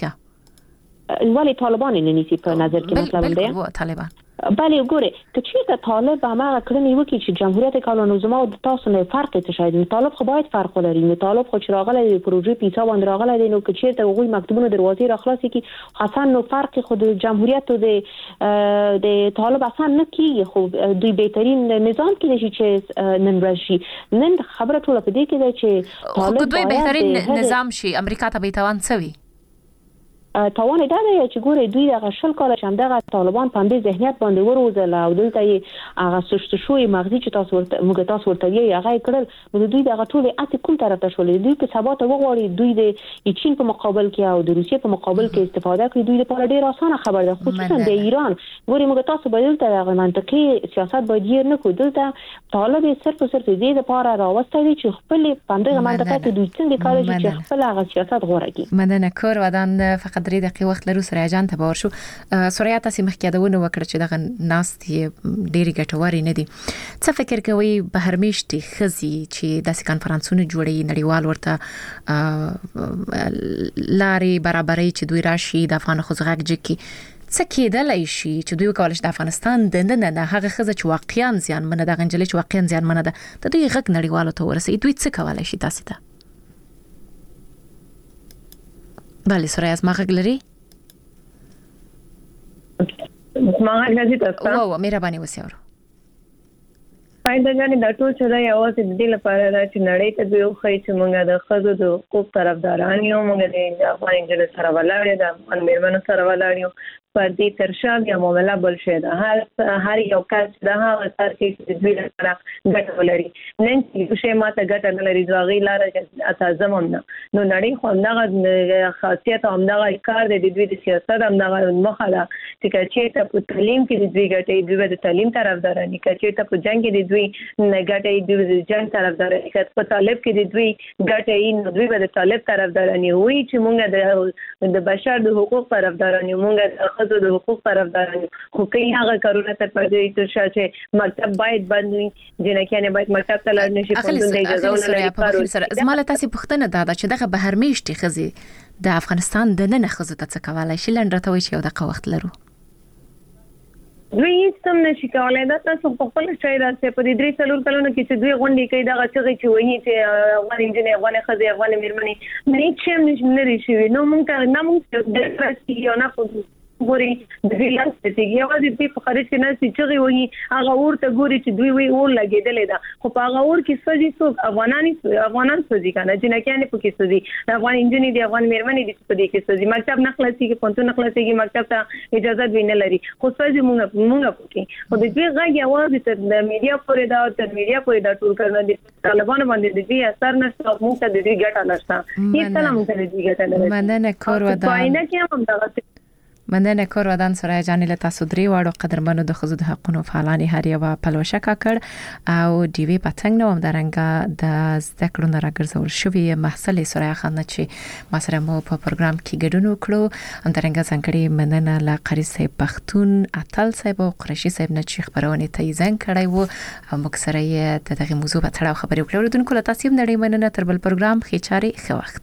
کیږي ولی طالبان نه نیسی په نظر کې مطلب دی طالبان بله ګوره که چیرته طالب هغه کړنې وکړي چې جمهوریت کالونوزما د تاسو نه فرق څه شاید طالب خو باید فرق ولري. نو طالب خو چې راغلی د پروژې پیسا باندې راغلی دی نو که چیرته هغوی مکتوبونه دروازې راخلاصي کی حسن نو فرق خو د جمهوریت او د طالب اصلا نه کیږي. خو دوی بهترین نظام کې دي چې نن ورشي نن خبره ټوله په دې کې ده چې طالب دوی بهترین نظام شي امریکا ته به توان سوي توان دا دی چې ګوره دوی دغه شل کال چې همدغه طالبان په دې ذهنیت باندې وروزل او دلته یې هغه سشت شوی مغزي چې تاسو ورته موږ تاسو ورته یې هغه کړل نو دوی دغه ټول اته کوم طرف ته شولې دوی په سبا ته وغواړي دوی د چین په مقابل کې او د روسیې په مقابل کې استفاده کوي. دوی لپاره ډیر اسانه خبر ده خصوصا د ایران. ګوره موږ تاسو به دلته هغه منطقي سیاست باید یې نه کو دلته طالب صرف دې لپاره راوستل چې خپل پندغه منطقه ته دوی څنګه کار کوي چې خپل هغه سیاست غوړه کی. مدنه کور ودان فقط 3 دقیقې وخت لرو سره اجان ته باور شو سوریا تاسو مخکېدونه وکړه چې دغه ناستي ډېری ګټوري نه دي. څه فکر کوي بهر میشتي خزي چې داسې کانفرنسونه جوړي نړیوال ورته لاري برابرۍ چې دوی راشي د افغان خوځغږ جکی څه کېدلای شي چې دوی کولای شي د افغانستان د نه هغه خزه چې واقعا ځان منه د غنجلې چې واقعا ځان منه ده د دوی غږ نړیوالو ته ورسي دوی څه کولای شي تاسو ته بله سوریا از ما غږ لري ما غږ تاسو او مهرباني وسیاورو فائدہ جانې دا ټول چې دا یوازې د دې لپاره دا چې نړۍ ته به خو چې موږ د خزو د حقوق طرفداران یو موږ د افغان جل سره ولاړ د افغان میرمنو سره ولاړ یو پر دې ترشا بیا معاملہ بل شي دا هر یو کس دا هغه تر کې د دوی لپاره ګټه ولري نن چې شی ماته ګټه نه لري ځاغي لاره چې تاسو هم نه نو نړۍ خو همدغه خاصیت همدغه کار د دوی د سیاست همدغه مخه ده چې چې په تعلیم کې د دوی ګټه دوی د تعلیم طرفداران دي چې په جنگ کې د دوی نه ګټه دوی د جنگ طرفداران دي په طالب کې د دوی ګټه نه دوی د طالب طرفداران وي چې موږ د بشر د حقوق طرفداران یو موږ د حقوق طرفداران خو کوي هغه کارونه تر پدې تر چې مکتب باید بند وي جنکیانه باید مکتب ته لاړ نشي په دې اجازه ولري. زماله تاسو پوښتنه ده چې دغه بهر میشتي خزي د افغانستان د نه خزو ته څه کولای شي لنډ راته وي چې یو دغه وخت لرو دوی هیڅ هم نشي کولای دا تاسو په خپل شای راځي په دې 3 کلونو کې چې دوی غونډې کوي دا چې وایي چې افغان انجنیر افغان خزي افغان میرمنې نه چې نشي شي نو موږ نه موږ د راسي یو نه ګوري د ویلان ستګي او د دې په خارج کې نه چې وایي هغه ورته ګوري چې دوی وی اور لګیدل دا خو په هغه ور کې سږي څوک افغانان سږي کنه چې نه کېنه په کې سږي افغان انجنیر دی افغان میرمنې دي په دې کې سږي مکتب نخلاصي کې پونتو نخلاصي کې مکتب ته اجازه ویني لري خو سږي موږ پکې خو د دې غږ आवाज تر د میډیا پورې دا تر میډیا پورې دا ټول کړنه دي طالبان باندې د دې اثر نشته موږ ته د دې ګټه نشته هیڅ نه موږ ته د دې ګټه نه مننه کور ودا پاینه کې هم دا مننه کور ودان سره جانې له تاسو درې واړو قدرمنو د خزو د حقونو فعالان هر یو پلوشه کړ او ډي وی پتنګ نو درنګ د ذکر نه راګرځول شوی محصل سره خانه چې ما سره مو په پروګرام کې ګډون وکړو درنګ څنګه مننه لا قری صاحب پختون اتل صاحب او قریشي صاحب نه چې خبرونه ته ځان کړای وو او موږ سره د دغه موضوع په اړه خبرې وکړو دونکو له تاسو نړۍ مننه تر بل پروګرام خېچاري خو وخت